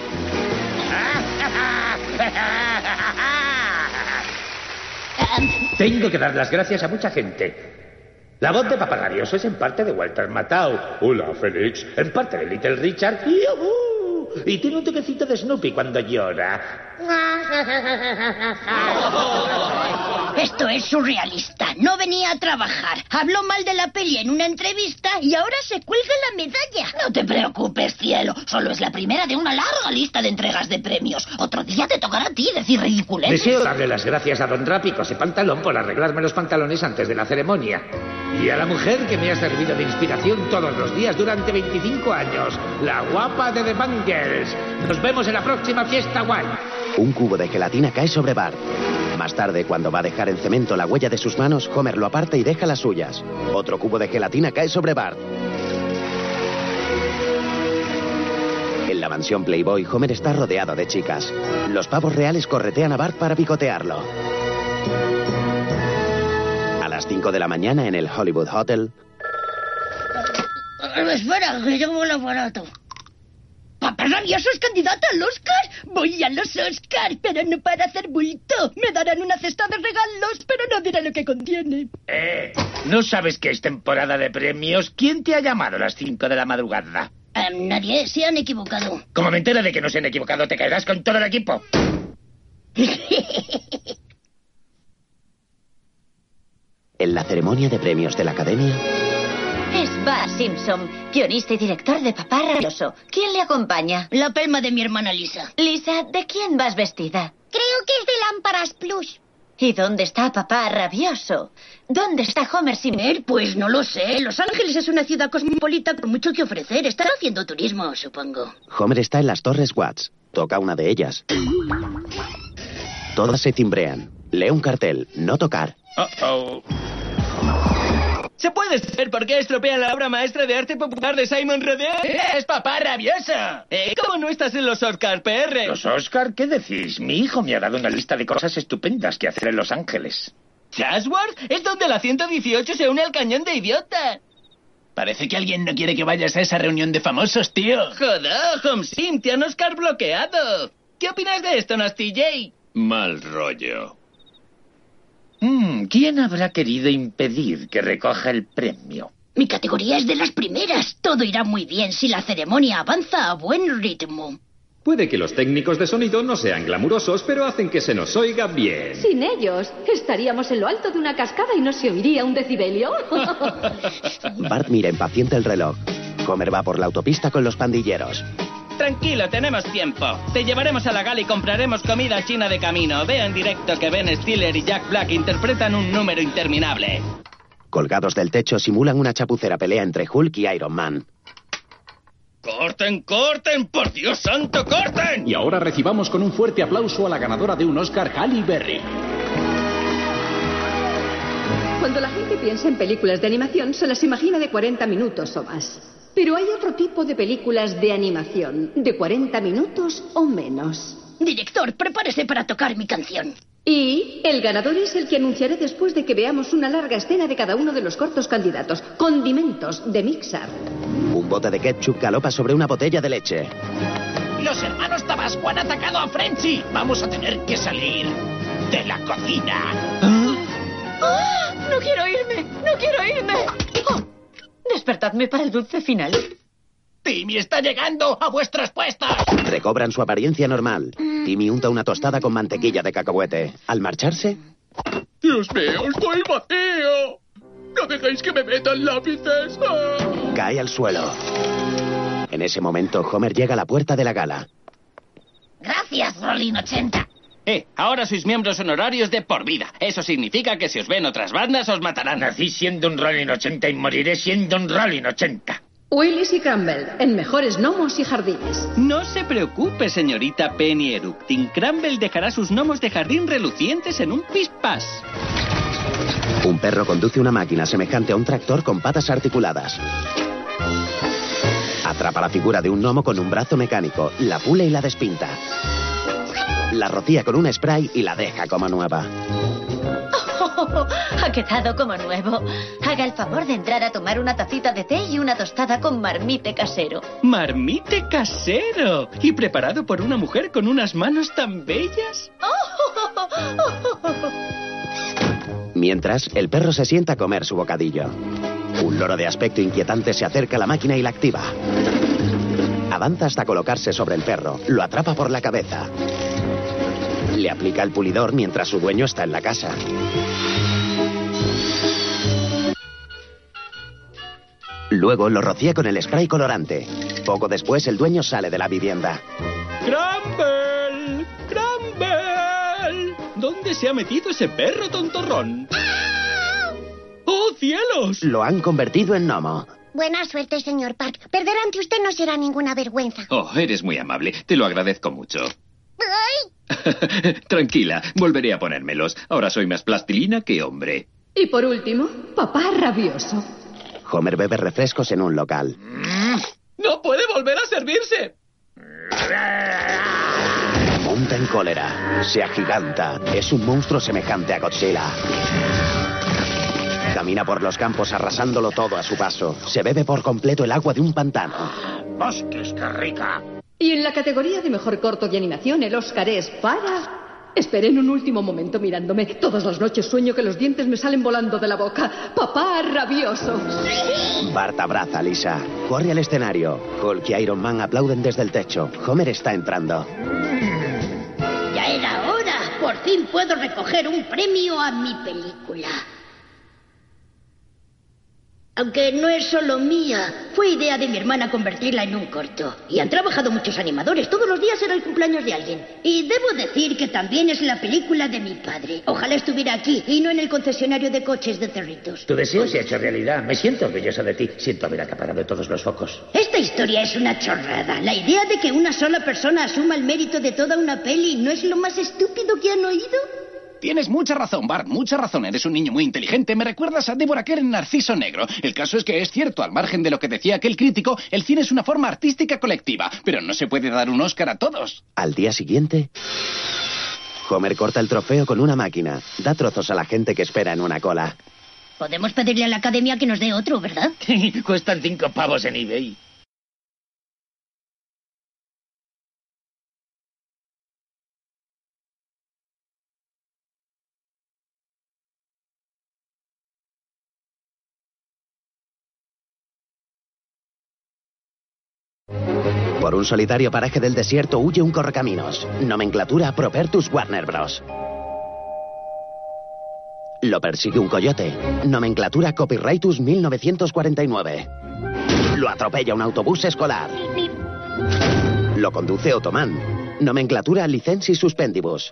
Tengo que dar las gracias a mucha gente. La voz de Papá Rabioso es en parte de Walter Matthau. Hola, Félix. En parte de Little Richard. ¡Yujú! Y tiene un toquecito de Snoopy cuando llora. Esto es surrealista. No venía a trabajar. Habló mal de la peli en una entrevista y ahora se cuelga la medalla. No te preocupes, cielo. Solo es la primera de una larga lista de entregas de premios. Otro día te tocará a ti decir ridiculeces. Deseo darle las gracias a Don Rápico, ese pantalón, por arreglarme los pantalones antes de la ceremonia. Y a la mujer que me ha servido de inspiración todos los días durante veinticinco años. La guapa de The Bangles. Nos vemos en la próxima fiesta guay. Un cubo de gelatina cae sobre Bart. Más tarde, cuando va a dejar en cemento la huella de sus manos, Homer lo aparta y deja las suyas. Otro cubo de gelatina cae sobre Bart. En la mansión Playboy, Homer está rodeado de chicas. Los pavos reales corretean a Bart para picotearlo. A las cinco de la mañana, en el Hollywood Hotel... Espera, que llevo el aparato. ¿Papá Rabioso es candidato al Oscar? Voy a los Oscar, pero no para hacer bulto. Me darán una cesta de regalos, pero no diré lo que contiene. Eh, ¿no sabes que es temporada de premios? ¿Quién te ha llamado a las cinco de la madrugada? Um, nadie, se han equivocado. Como me entero de que no se han equivocado, te caerás con todo el equipo. En la ceremonia de premios de la Academia... Es Bart Simpson, guionista y director de Papá Rabioso. ¿Quién le acompaña? La pelma de mi hermana Lisa. Lisa, ¿de quién vas vestida? Creo que es de Lámparas Plus. ¿Y dónde está Papá Rabioso? ¿Dónde está Homer Simpson? Pues no lo sé. Los Ángeles es una ciudad cosmopolita con mucho que ofrecer. Estará haciendo turismo, supongo. Homer está en las Torres Watts. Toca una de ellas. Todas se timbrean. Lee un cartel. No tocar. Uh-oh. ¿Se puede saber por qué estropean la obra maestra de arte popular de Simon Rodin? ¡Es Papá Rabioso! Eh, ¿Cómo no estás en los Oscar, P R? ¿Los Oscar? ¿Qué decís? Mi hijo me ha dado una lista de cosas estupendas que hacer en Los Ángeles. ¿Chatsworth? Es donde la ciento dieciocho se une al cañón de Idiota. Parece que alguien no quiere que vayas a esa reunión de famosos, tío. Joder, Home Sim, te han Oscar bloqueado. ¿Qué opinas de esto, Nasty J? Mal rollo. Mm, ¿Quién habrá querido impedir que recoja el premio? Mi categoría es de las primeras. Todo irá muy bien si la ceremonia avanza a buen ritmo. Puede que los técnicos de sonido no sean glamurosos, pero hacen que se nos oiga bien. Sin ellos, estaríamos en lo alto de una cascada y no se oiría un decibelio. Bart mira impaciente el reloj. Homer va por la autopista con los pandilleros. Tranquilo, tenemos tiempo. Te llevaremos a la gala y compraremos comida china de camino. Vea en directo que Ben Stiller y Jack Black interpretan un número interminable. Colgados del techo simulan una chapucera pelea entre Hulk y Iron Man. ¡Corten, corten! ¡Por Dios santo, corten! Y ahora recibamos con un fuerte aplauso a la ganadora de un Oscar, Halle Berry. Cuando la gente piensa en películas de animación, se las imagina de cuarenta minutos o más. Pero hay otro tipo de películas de animación, de cuarenta minutos o menos. Director, prepárese para tocar mi canción. Y el ganador es el que anunciaré después de que veamos una larga escena de cada uno de los cortos candidatos. Condimentos de Mixar. Un bote de ketchup galopa sobre una botella de leche. Los hermanos Tabasco han atacado a Frenchy. Vamos a tener que salir de la cocina. ¡Ah! ¡No quiero irme! ¡No quiero irme! Oh, despertadme para el dulce final. ¡Timmy está llegando a vuestras puestas! Recobran su apariencia normal. Timmy unta una tostada con mantequilla de cacahuete. Al marcharse... ¡Dios mío, estoy vacío! ¡No dejéis que me metan lápices! ¡Ah! Cae al suelo. En ese momento, Homer llega a la puerta de la gala. Gracias, Rolling ochenta. Eh, ahora sois miembros honorarios de por vida. Eso significa que si os ven otras bandas, os matarán. Nací siendo un Rolling ochenta y moriré siendo un Rolling ochenta. Willis y Crumble, en Mejores Gnomos y Jardines. No se preocupe, señorita Penny Eructin. Crumble dejará sus gnomos de jardín relucientes en un pispás. Un perro conduce una máquina semejante a un tractor con patas articuladas. Atrapa la figura de un gnomo con un brazo mecánico, la pule y la despinta. La rocía con un spray y la deja como nueva. Oh, ha quedado como nuevo. Haga el favor de entrar a tomar una tacita de té y una tostada con marmite casero. ¡Marmite casero! ¿Y preparado por una mujer con unas manos tan bellas? Mientras, el perro se sienta a comer su bocadillo. Un loro de aspecto inquietante se acerca a la máquina y la activa. Avanza hasta colocarse sobre el perro. Lo atrapa por la cabeza. Le aplica el pulidor mientras su dueño está en la casa. Luego lo rocía con el spray colorante. Poco después, el dueño sale de la vivienda. ¡Crumble! ¡ Crumble! ¿Dónde se ha metido ese perro tontorrón? ¡Oh, cielos! Lo han convertido en gnomo. Buena suerte, señor Park. Perder ante usted no será ninguna vergüenza. Oh, eres muy amable. Te lo agradezco mucho. ¡Ay! Tranquila, volveré a ponérmelos. Ahora soy más plastilina que hombre. Y por último, Papá Rabioso. Homer bebe refrescos en un local. ¡No puede volver a servirse! Monta en cólera. Se agiganta. Es un monstruo semejante a Godzilla. Camina por los campos arrasándolo todo a su paso. Se bebe por completo el agua de un pantano. ¡Bosques, qué rica! Y en la categoría de mejor corto de animación, el Oscar es para... Esperen un último momento mirándome. Todas las noches sueño que los dientes me salen volando de la boca. ¡Papá Rabioso! Bart abraza a Lisa. Corre al escenario. Hulk y Iron Man aplauden desde el techo. Homer está entrando. Ya era hora. Por fin puedo recoger un premio a mi película. Aunque no es solo mía, fue idea de mi hermana convertirla en un corto. Y han trabajado muchos animadores, todos los días era el cumpleaños de alguien. Y debo decir que también es la película de mi padre. Ojalá estuviera aquí y no en el concesionario de coches de Cerritos. Tu deseo se ha hecho realidad. Me siento orgullosa de ti. Siento haber acaparado todos los focos. Esta historia es una chorrada. La idea de que una sola persona asuma el mérito de toda una peli no es lo más estúpido que han oído. Tienes mucha razón, Bart, mucha razón. Eres un niño muy inteligente. Me recuerdas a Deborah Kerr en Narciso Negro. El caso es que es cierto, al margen de lo que decía aquel crítico, el cine es una forma artística colectiva, pero no se puede dar un Oscar a todos. Al día siguiente, Homer corta el trofeo con una máquina. Da trozos a la gente que espera en una cola. Podemos pedirle a la academia que nos dé otro, ¿verdad? Cuestan cinco pavos en eBay. Por un solitario paraje del desierto huye un correcaminos. Nomenclatura Propertus Warner Bros. Lo persigue un coyote. Nomenclatura Copyrightus mil novecientos cuarenta y nueve. Lo atropella un autobús escolar. Lo conduce Otomán. Nomenclatura Licensis Suspendibus.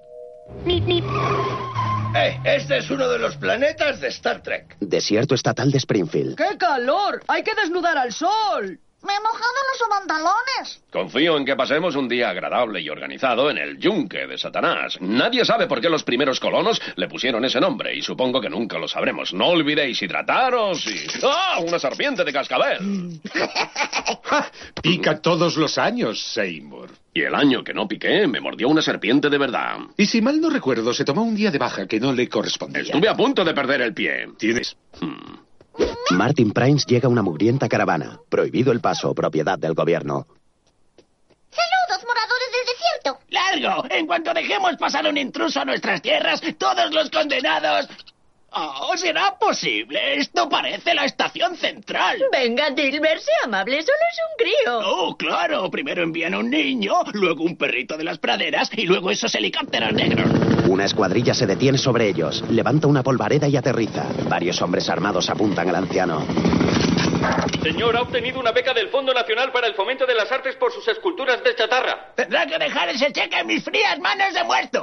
Eh, este es uno de los planetas de Star Trek. Desierto estatal de Springfield. ¡Qué calor! ¡Hay que desnudar al sol! Me he mojado los pantalones. Confío en que pasemos un día agradable y organizado en el yunque de Satanás. Nadie sabe por qué los primeros colonos le pusieron ese nombre y supongo que nunca lo sabremos. No olvidéis hidrataros y... ¡Ah! ¡Una serpiente de cascabel! ¡Ja! Pica todos los años, Seymour. Y el año que no piqué, me mordió una serpiente de verdad. Y si mal no recuerdo, se tomó un día de baja que no le correspondía. Estuve a punto de perder el pie. Tienes... Hmm. Martin Prince llega a una mugrienta caravana. Prohibido el paso, propiedad del gobierno. ¡Saludos, moradores del desierto! ¡Largo! En cuanto dejemos pasar un intruso a nuestras tierras, todos los condenados... ¡Oh, será posible! Esto parece la estación central. Venga, Dilbert, sea amable, solo es un crío. ¡Oh, claro! Primero envían a un niño, luego un perrito de las praderas y luego esos helicópteros negros. Una escuadrilla se detiene sobre ellos, levanta una polvareda y aterriza. Varios hombres armados apuntan al anciano. Señor, ha obtenido una beca del Fondo Nacional para el Fomento de las Artes por sus esculturas de chatarra. Tendrá que dejar ese cheque en mis frías manos de muerto.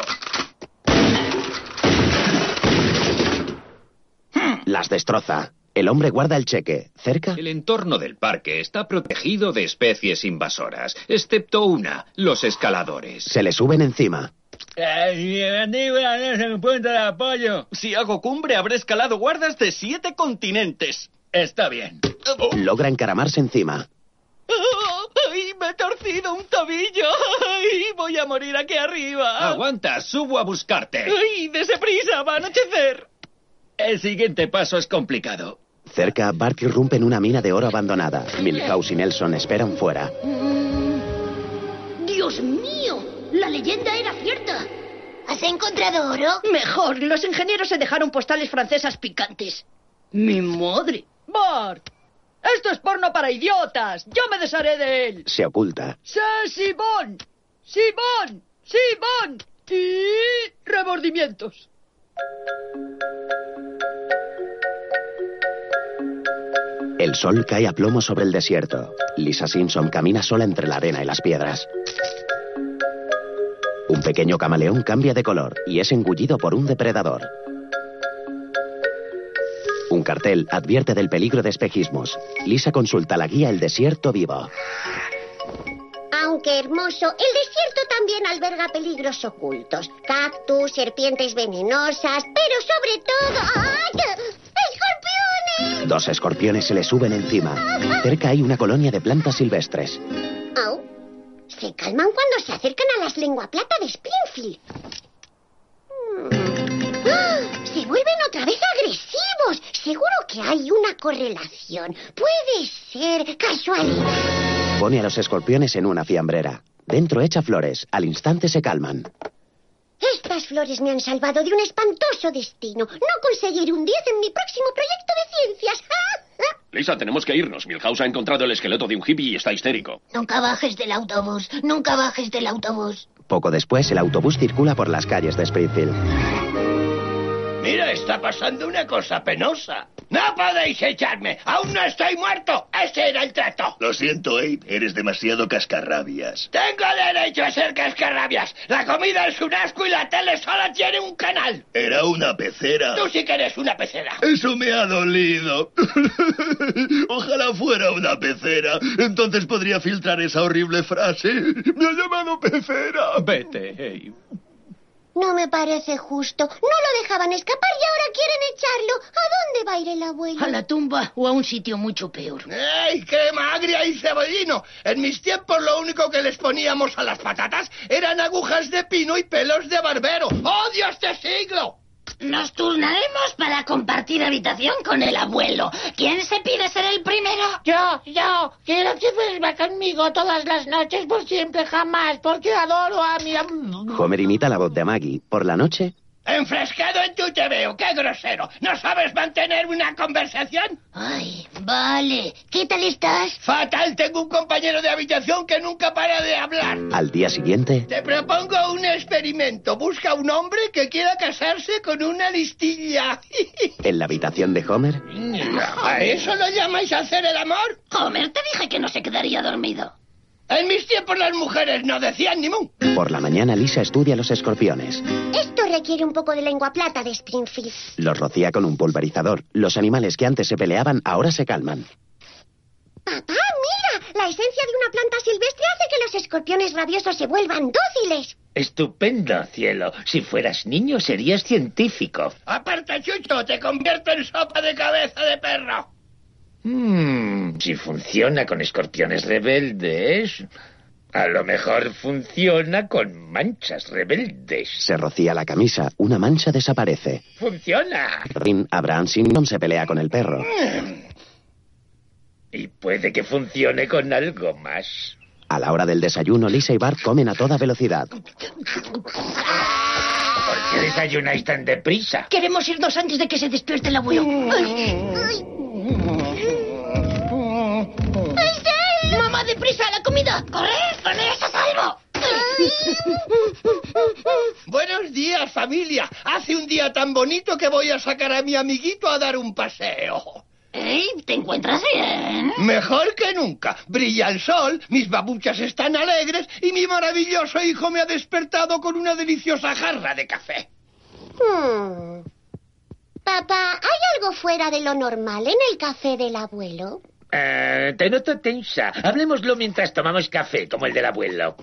Las destroza. El hombre guarda el cheque. ¿Cerca? El entorno del parque está protegido de especies invasoras, excepto una, los escaladores. Se le suben encima. en un punto de apoyo. Si hago cumbre, habré escalado guardas de siete continentes. Está bien. Logra encaramarse encima. ¡Ay, me he torcido un tobillo! ¡Ay, voy a morir aquí arriba! Aguanta, subo a buscarte. ¡Ay, dese prisa, va a anochecer! El siguiente paso es complicado. Cerca, Bart irrumpe en una mina de oro abandonada. Milhouse y Nelson esperan fuera. ¡Dios mío! La leyenda era cierta. ¿Has encontrado oro? Mejor, los ingenieros se dejaron postales francesas picantes. ¡Mi madre! ¡Bart! ¡Esto es porno para idiotas! ¡Yo me desharé de él! Se oculta. ¡Sí, Simón! ¡Simón! ¡Simón! Y... remordimientos. El sol cae a plomo sobre el desierto. Lisa Simpson camina sola entre la arena y las piedras. Un pequeño camaleón cambia de color y es engullido por un depredador. Un cartel advierte del peligro de espejismos. Lisa consulta la guía El Desierto Vivo. Aunque hermoso, el desierto también alberga peligros ocultos. Cactus, serpientes venenosas, pero sobre todo... ¡ay! ¡Escorpiones! Dos escorpiones se le suben encima. Cerca hay una colonia de plantas silvestres. Oh, se calman cuando se acercan a las lenguaplata de Springfield. Hmm. ¡Ah! Se vuelven otra vez agresivos. Seguro que hay una correlación. Puede ser casualidad. Pone a los escorpiones en una fiambrera. Dentro echa flores. Al instante se calman. Estas flores me han salvado de un espantoso destino. No conseguiré un diez en mi próximo proyecto de ciencias. Lisa, tenemos que irnos. Milhouse ha encontrado el esqueleto de un hippie y está histérico. Nunca bajes del autobús. Nunca bajes del autobús. Poco después, el autobús circula por las calles de Springfield. Mira, está pasando una cosa penosa. ¡No podéis echarme! ¡Aún no estoy muerto! ¡Ese era el trato! Lo siento, Abe. Eres demasiado cascarrabias. ¡Tengo derecho a ser cascarrabias! La comida es un asco y la tele solo tiene un canal. Era una pecera. Tú sí que eres una pecera. Eso me ha dolido. Ojalá fuera una pecera. Entonces podría filtrar esa horrible frase. Me ha llamado pecera. Vete, Abe. No me parece justo. No lo dejaban escapar y ahora quieren echarlo. ¿A dónde va a ir el abuelo? A la tumba o a un sitio mucho peor. ¡Ey, crema agria y cebollino! En mis tiempos lo único que les poníamos a las patatas eran agujas de pino y pelos de barbero. ¡Odio este siglo! Nos turnaremos para compartir habitación con el abuelo. ¿Quién se pide ser el primero? Yo, yo. Quiero que duerma conmigo todas las noches por siempre jamás, porque adoro a mi... Homer imita la voz de Maggie. Por la noche... Enfrescado en tu te veo, qué grosero. ¿No sabes mantener una conversación? Ay, vale. ¿Qué tal estás? Fatal, tengo un compañero de habitación que nunca para de hablar. Al día siguiente... Te propongo un experimento. Busca un hombre que quiera casarse con una listilla. En la habitación de Homer... ¿A eso lo llamáis hacer el amor? Homer, te dije que no se quedaría dormido. En mis tiempos las mujeres no decían ni mu. Por la mañana Lisa estudia los escorpiones. Esto requiere un poco de lengua plata de Springfield. Los rocía con un pulverizador. Los animales que antes se peleaban ahora se calman. Papá, mira, esencia de una planta silvestre hace que los escorpiones rabiosos se vuelvan dóciles. Estupendo, cielo. Si fueras niño, serías científico. ¡Aparta, Chucho! ¡Te convierto en sopa de cabeza de perro! Hmm, si funciona con escorpiones rebeldes, a lo mejor funciona con manchas rebeldes. Se rocía la camisa. Una mancha desaparece. ¡Funciona! Rin, Abraham Simpson se pelea con el perro. Y puede que funcione con algo más. A la hora del desayuno, Lisa y Bart comen a toda velocidad. ¿Por qué desayunáis tan deprisa? Queremos irnos antes de que se despierte el abuelo. Ay. ¡Ay, ¡Mamá, deprisa, la comida! ¡Corred, poneros a salvo! Buenos días, familia. Hace un día tan bonito que voy a sacar a mi amiguito a dar un paseo. Ey, ¿te encuentras bien? Mejor que nunca. Brilla el sol, mis babuchas están alegres y mi maravilloso hijo me ha despertado con una deliciosa jarra de café. Hmm. Papá, ¿hay algo fuera de lo normal en el café del abuelo? Uh, te noto tensa. Hablemoslo mientras tomamos café, como el del abuelo.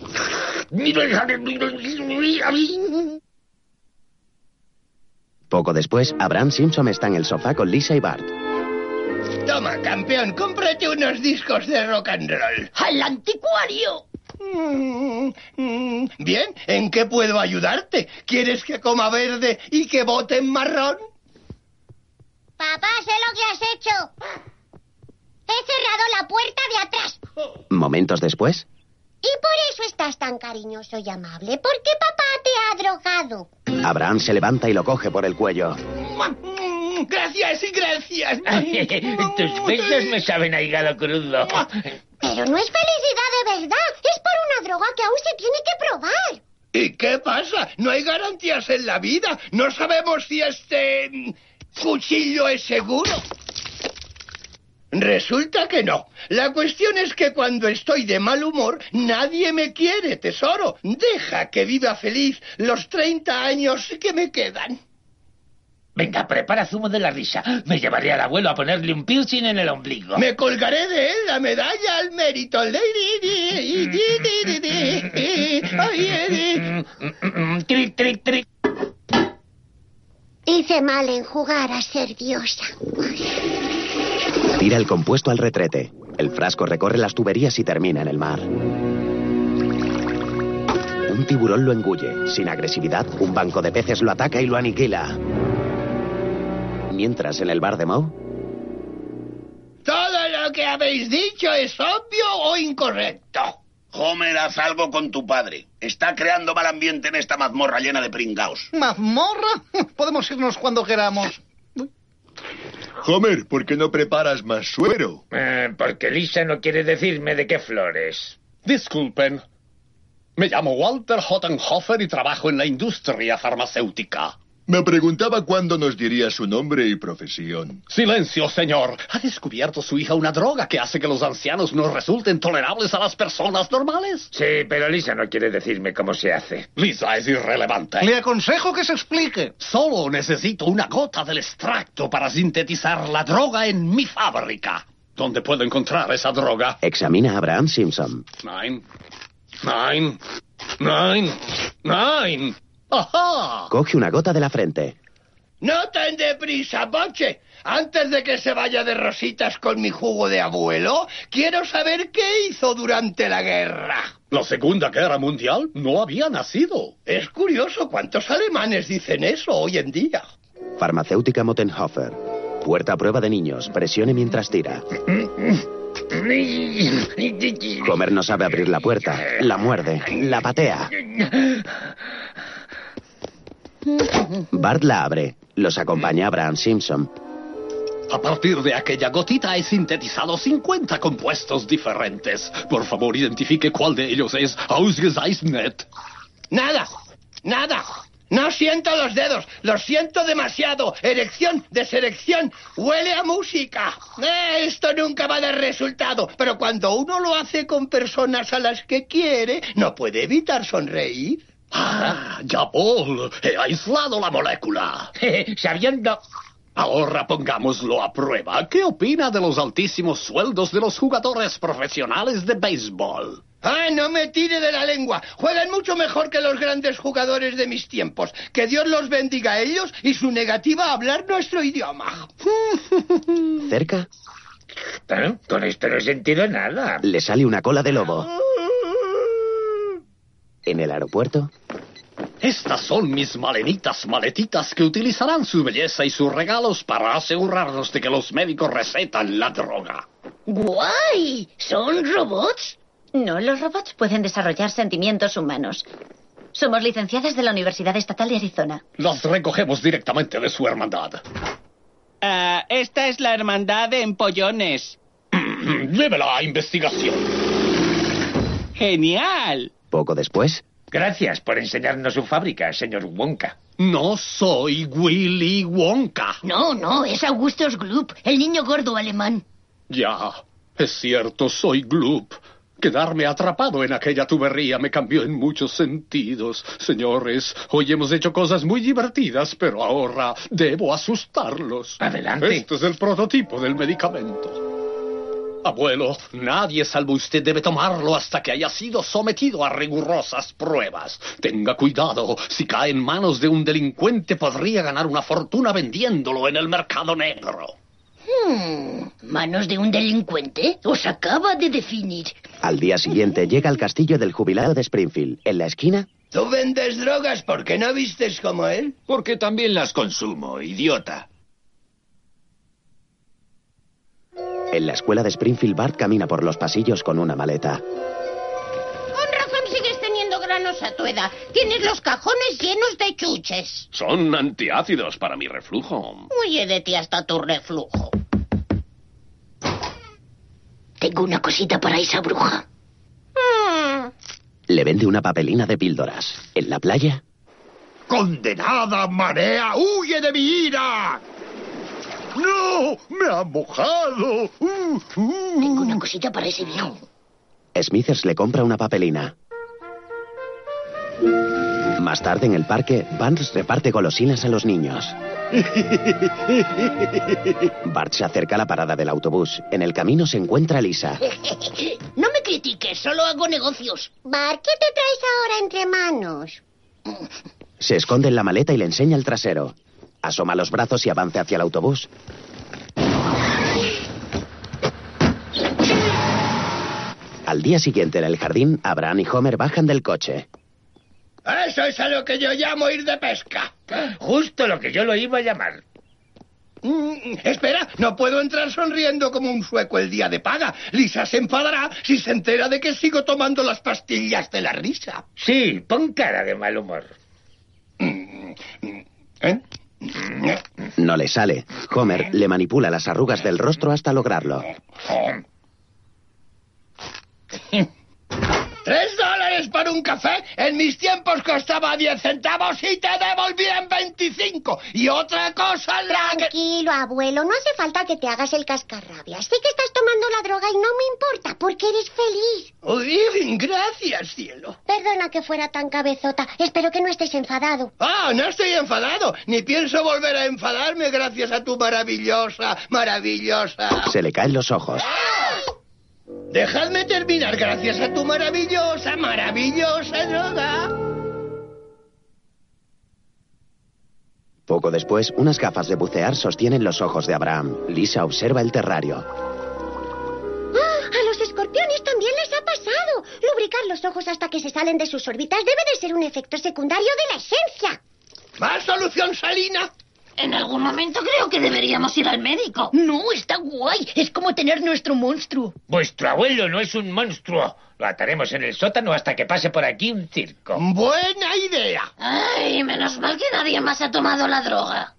Poco después, Abraham Simpson está en el sofá con Lisa y Bart. Toma, campeón, cómprate unos discos de rock and roll. ¡Al anticuario! Mm, mm, bien, ¿en qué puedo ayudarte? ¿Quieres que coma verde y que vote en marrón? Papá, sé lo que has hecho. He cerrado la puerta de atrás. Momentos después. Y por eso estás tan cariñoso y amable, porque papá te ha drogado. Abraham se levanta y lo coge por el cuello. Gracias y gracias. Tus besos me saben a hígado crudo. Pero no es felicidad de verdad. Es por una droga que aún se tiene que probar. ¿Y qué pasa? No hay garantías en la vida. No sabemos si este cuchillo es seguro. Resulta que no. La cuestión es que cuando estoy de mal humor, nadie me quiere, tesoro. Deja que viva feliz los treinta años que me quedan. Venga, prepara zumo de la risa. Me llevaré al abuelo a ponerle un piercing en el ombligo. Me colgaré de él la medalla al mérito. Tric, tric, tric. Hice mal en jugar a ser diosa. Tira el compuesto al retrete. El frasco recorre las tuberías y termina en el mar. Un tiburón lo engulle. Sin agresividad, un banco de peces lo ataca y lo aniquila. Mientras, en el bar de Moe... Todo lo que habéis dicho es obvio o incorrecto. Homer, haz algo con tu padre. Está creando mal ambiente en esta mazmorra llena de pringaos. ¿Mazmorra? Podemos irnos cuando queramos. Homer, ¿por qué no preparas más suero? Eh, porque Lisa no quiere decirme de qué flores. Disculpen. Me llamo Walter Hottenhofer y trabajo en la industria farmacéutica. Me preguntaba cuándo nos diría su nombre y profesión. Silencio, señor. Ha descubierto su hija una droga que hace que los ancianos no resulten tolerables a las personas normales. Sí, pero Lisa no quiere decirme cómo se hace. Lisa es irrelevante. Le aconsejo que se explique. Solo necesito una gota del extracto para sintetizar la droga en mi fábrica. ¿Dónde puedo encontrar esa droga? Examina a Abraham Simpson. Nine. Nine. Nine. Nine. ¡Ajá! Coge una gota de la frente. No tan deprisa, Boche. Antes de que se vaya de rositas con mi jugo de abuelo, quiero saber qué hizo durante la guerra. La Segunda Guerra Mundial no había nacido. Es curioso cuántos alemanes dicen eso hoy en día. Farmacéutica Mottenhofer. Puerta a prueba de niños. Presione mientras tira. Homer no sabe abrir la puerta. La muerde. La patea. Bart la abre. Los acompaña Abraham Simpson. A partir de aquella gotita he sintetizado cincuenta compuestos diferentes. Por favor, identifique cuál de ellos es Ausgezeichnet. Nada, nada. No siento los dedos, los siento demasiado. Erección, deserección, huele a música. Eh, esto nunca va a dar resultado, pero cuando uno lo hace con personas a las que quiere, no puede evitar sonreír. Ah, ya, Paul. He aislado la molécula. Sabiendo... Ahora pongámoslo a prueba. ¿Qué opina de los altísimos sueldos de los jugadores profesionales de béisbol? ¡Ah, no me tire de la lengua! Juegan mucho mejor que los grandes jugadores de mis tiempos. Que Dios los bendiga a ellos y su negativa a hablar nuestro idioma. ¿Cerca? ¿Eh? Con esto no he sentido nada. Le sale una cola de lobo. En el aeropuerto... Estas son mis malenitas maletitas que utilizarán su belleza y sus regalos para asegurarnos de que los médicos recetan la droga. ¡Guay! ¿Son robots? No, los robots pueden desarrollar sentimientos humanos. Somos licenciadas de la Universidad Estatal de Arizona. Las recogemos directamente de su hermandad. Uh, esta es la hermandad de empollones. Llévela a investigación. ¡Genial! Poco después... Gracias por enseñarnos su fábrica, señor Wonka. No soy Willy Wonka. No, no, es Augustus Gloop, el niño gordo alemán. Ya, es cierto, soy Gloop. Quedarme atrapado en aquella tubería me cambió en muchos sentidos. Señores, hoy hemos hecho cosas muy divertidas, pero ahora debo asustarlos. Adelante. Este es el prototipo del medicamento. Abuelo, nadie salvo usted debe tomarlo hasta que haya sido sometido a rigurosas pruebas. Tenga cuidado, si cae en manos de un delincuente podría ganar una fortuna vendiéndolo en el mercado negro. Hmm, ¿manos de un delincuente? Os acaba de definir. Al día siguiente llega al castillo del jubilado de Springfield. En la esquina... ¿Tú vendes drogas porque no vistes como él? Porque también las consumo, idiota. En la escuela de Springfield, Bart camina por los pasillos con una maleta. Con razón sigues teniendo granos a tu edad. Tienes los cajones llenos de chuches. Son antiácidos para mi reflujo. Huye de ti hasta tu reflujo. Tengo una cosita para esa bruja. Mm. Le vende una papelina de píldoras. En la playa... ¡Condenada marea! ¡Huye de mi ira! ¡No! ¡Me ha mojado! Uh, uh. Tengo una cosita para ese viejo. Smithers le compra una papelina. Más tarde, en el parque, Vance reparte golosinas a los niños. Bart se acerca a la parada del autobús. En el camino se encuentra Lisa. No me critiques, solo hago negocios. Bart, ¿qué te traes ahora entre manos? Se esconde en la maleta y le enseña el trasero. Asoma los brazos y avanza hacia el autobús. Al día siguiente, en el jardín, Abraham y Homer bajan del coche. Eso es a lo que yo llamo ir de pesca. Justo lo que yo lo iba a llamar. Mm, espera, no puedo entrar sonriendo como un sueco el día de paga. Lisa se enfadará si se entera de que sigo tomando las pastillas de la risa. Sí, pon cara de mal humor. ¿Eh? No le sale. Homer le manipula las arrugas del rostro hasta lograrlo. ¿Tres dólares por un café? En mis tiempos costaba diez centavos y te devolvían veinticinco. Y otra cosa... Tranquilo, abuelo. No hace falta que te hagas el cascarrabias. Sé que estás tomando la droga y no me importa, porque eres feliz. Uy, gracias, cielo. Perdona que fuera tan cabezota. Espero que no estés enfadado. Ah, no estoy enfadado. Ni pienso volver a enfadarme gracias a tu maravillosa, maravillosa... Se le caen los ojos. Dejadme terminar gracias a tu maravillosa, maravillosa droga. Poco después, unas gafas de bucear sostienen los ojos de Abraham. Lisa observa el terrario. ¡Ah! A los escorpiones también les ha pasado. Lubricar los ojos hasta que se salen de sus órbitas debe de ser un efecto secundario de la esencia. ¿Más solución salina? En algún momento creo que deberíamos ir al médico. No, está guay. Es como tener nuestro monstruo. Vuestro abuelo no es un monstruo. Lo ataremos en el sótano hasta que pase por aquí un circo. Buena idea. Ay, menos mal que nadie más ha tomado la droga.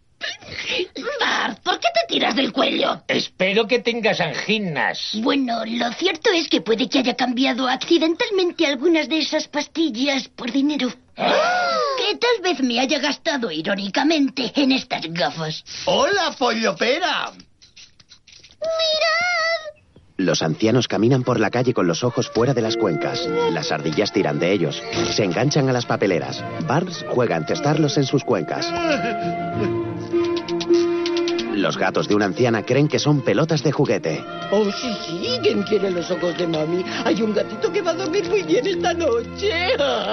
Bart, ¿por qué te tiras del cuello? Espero que tengas anginas. Bueno, lo cierto es que puede que haya cambiado accidentalmente algunas de esas pastillas por dinero. ¡Ah! Que tal vez me haya gastado irónicamente en estas gafas. ¡Hola, pollopera! ¡Mirad! Los ancianos caminan por la calle con los ojos fuera de las cuencas. Las ardillas tiran de ellos. Se enganchan a las papeleras. Bart juega a encestarlos en sus cuencas. Los gatos de una anciana creen que son pelotas de juguete. Oh, sí, sí, ¿quién quiere los ojos de mami? Hay un gatito que va a dormir muy bien esta noche.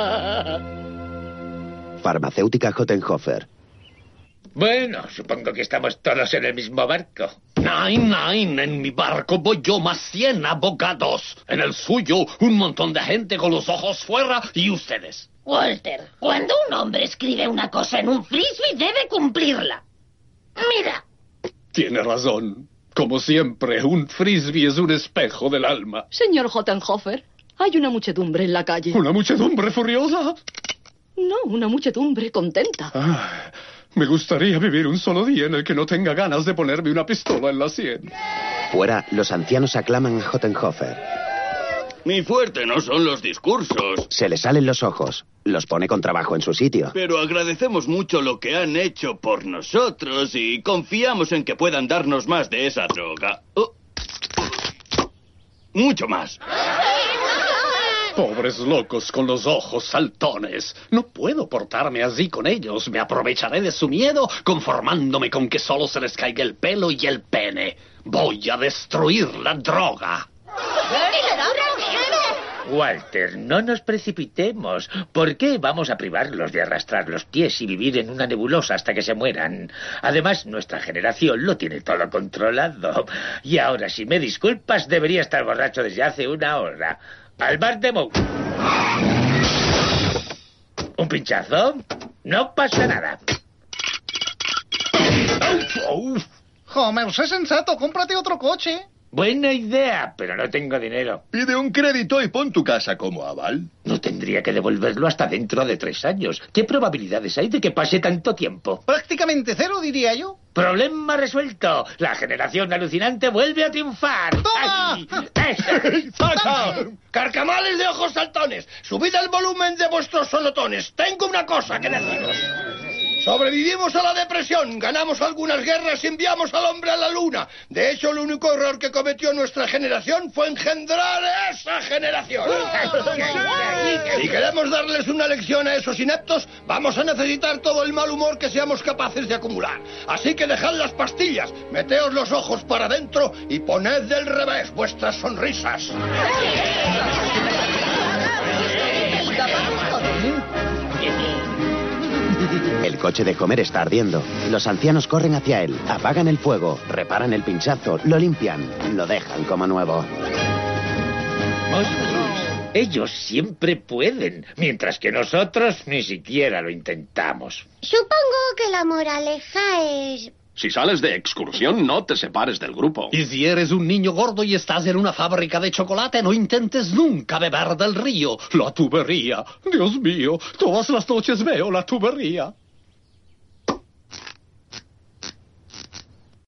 Farmacéutica Hottenhofer. Bueno, supongo que estamos todos en el mismo barco. Nein, nein, en mi barco voy yo más cien abogados. En el suyo, un montón de gente con los ojos fuera y ustedes. Walter, cuando un hombre escribe una cosa en un frisbee, debe cumplirla. Mira. Tiene razón. Como siempre, un frisbee es un espejo del alma. Señor Hottenhofer, hay una muchedumbre en la calle. ¿Una muchedumbre furiosa? No, una muchedumbre contenta. Ah, me gustaría vivir un solo día en el que no tenga ganas de ponerme una pistola en la sien. Fuera, los ancianos aclaman a Hottenhofer. Mi fuerte no son los discursos. Se le salen los ojos. Los pone con trabajo en su sitio. Pero agradecemos mucho lo que han hecho por nosotros y confiamos en que puedan darnos más de esa droga. Oh. Mucho más. Pobres locos con los ojos saltones. No puedo portarme así con ellos. Me aprovecharé de su miedo conformándome con que solo se les caiga el pelo y el pene. Voy a destruir la droga. Walter, no nos precipitemos. ¿Por qué vamos a privarlos de arrastrar los pies y vivir en una nebulosa hasta que se mueran? Además, nuestra generación lo tiene todo controlado. Y ahora, si me disculpas, debería estar borracho desde hace una hora. Al bar de Moe. ¿Un pinchazo? No pasa nada. Homer, sé sensato, cómprate otro coche. Buena idea, pero no tengo dinero. Pide un crédito y pon tu casa como aval. No tendría que devolverlo hasta dentro de tres años. ¿Qué probabilidades hay de que pase tanto tiempo? Prácticamente cero, diría yo. Problema resuelto. La generación alucinante vuelve a triunfar. ¡Toma! ¡Saca! ¡Carcamales de ojos saltones! ¡Subid el volumen de vuestros solotones! Tengo una cosa que deciros. Sobrevivimos a la depresión, ganamos algunas guerras y enviamos al hombre a la luna. De hecho, el único error que cometió nuestra generación fue engendrar esa generación. Si queremos darles una lección a esos ineptos, vamos a necesitar todo el mal humor que seamos capaces de acumular. Así que dejad las pastillas, meteos los ojos para adentro y poned del revés vuestras sonrisas. El coche de Homer está ardiendo. Los ancianos corren hacia él, apagan el fuego, reparan el pinchazo, lo limpian, lo dejan como nuevo. Monstruos, ellos siempre pueden, mientras que nosotros ni siquiera lo intentamos. Supongo que la moraleja es... Si sales de excursión, no te separes del grupo. Y si eres un niño gordo y estás en una fábrica de chocolate, no intentes nunca beber del río. La tubería. Dios mío, todas las noches veo la tubería.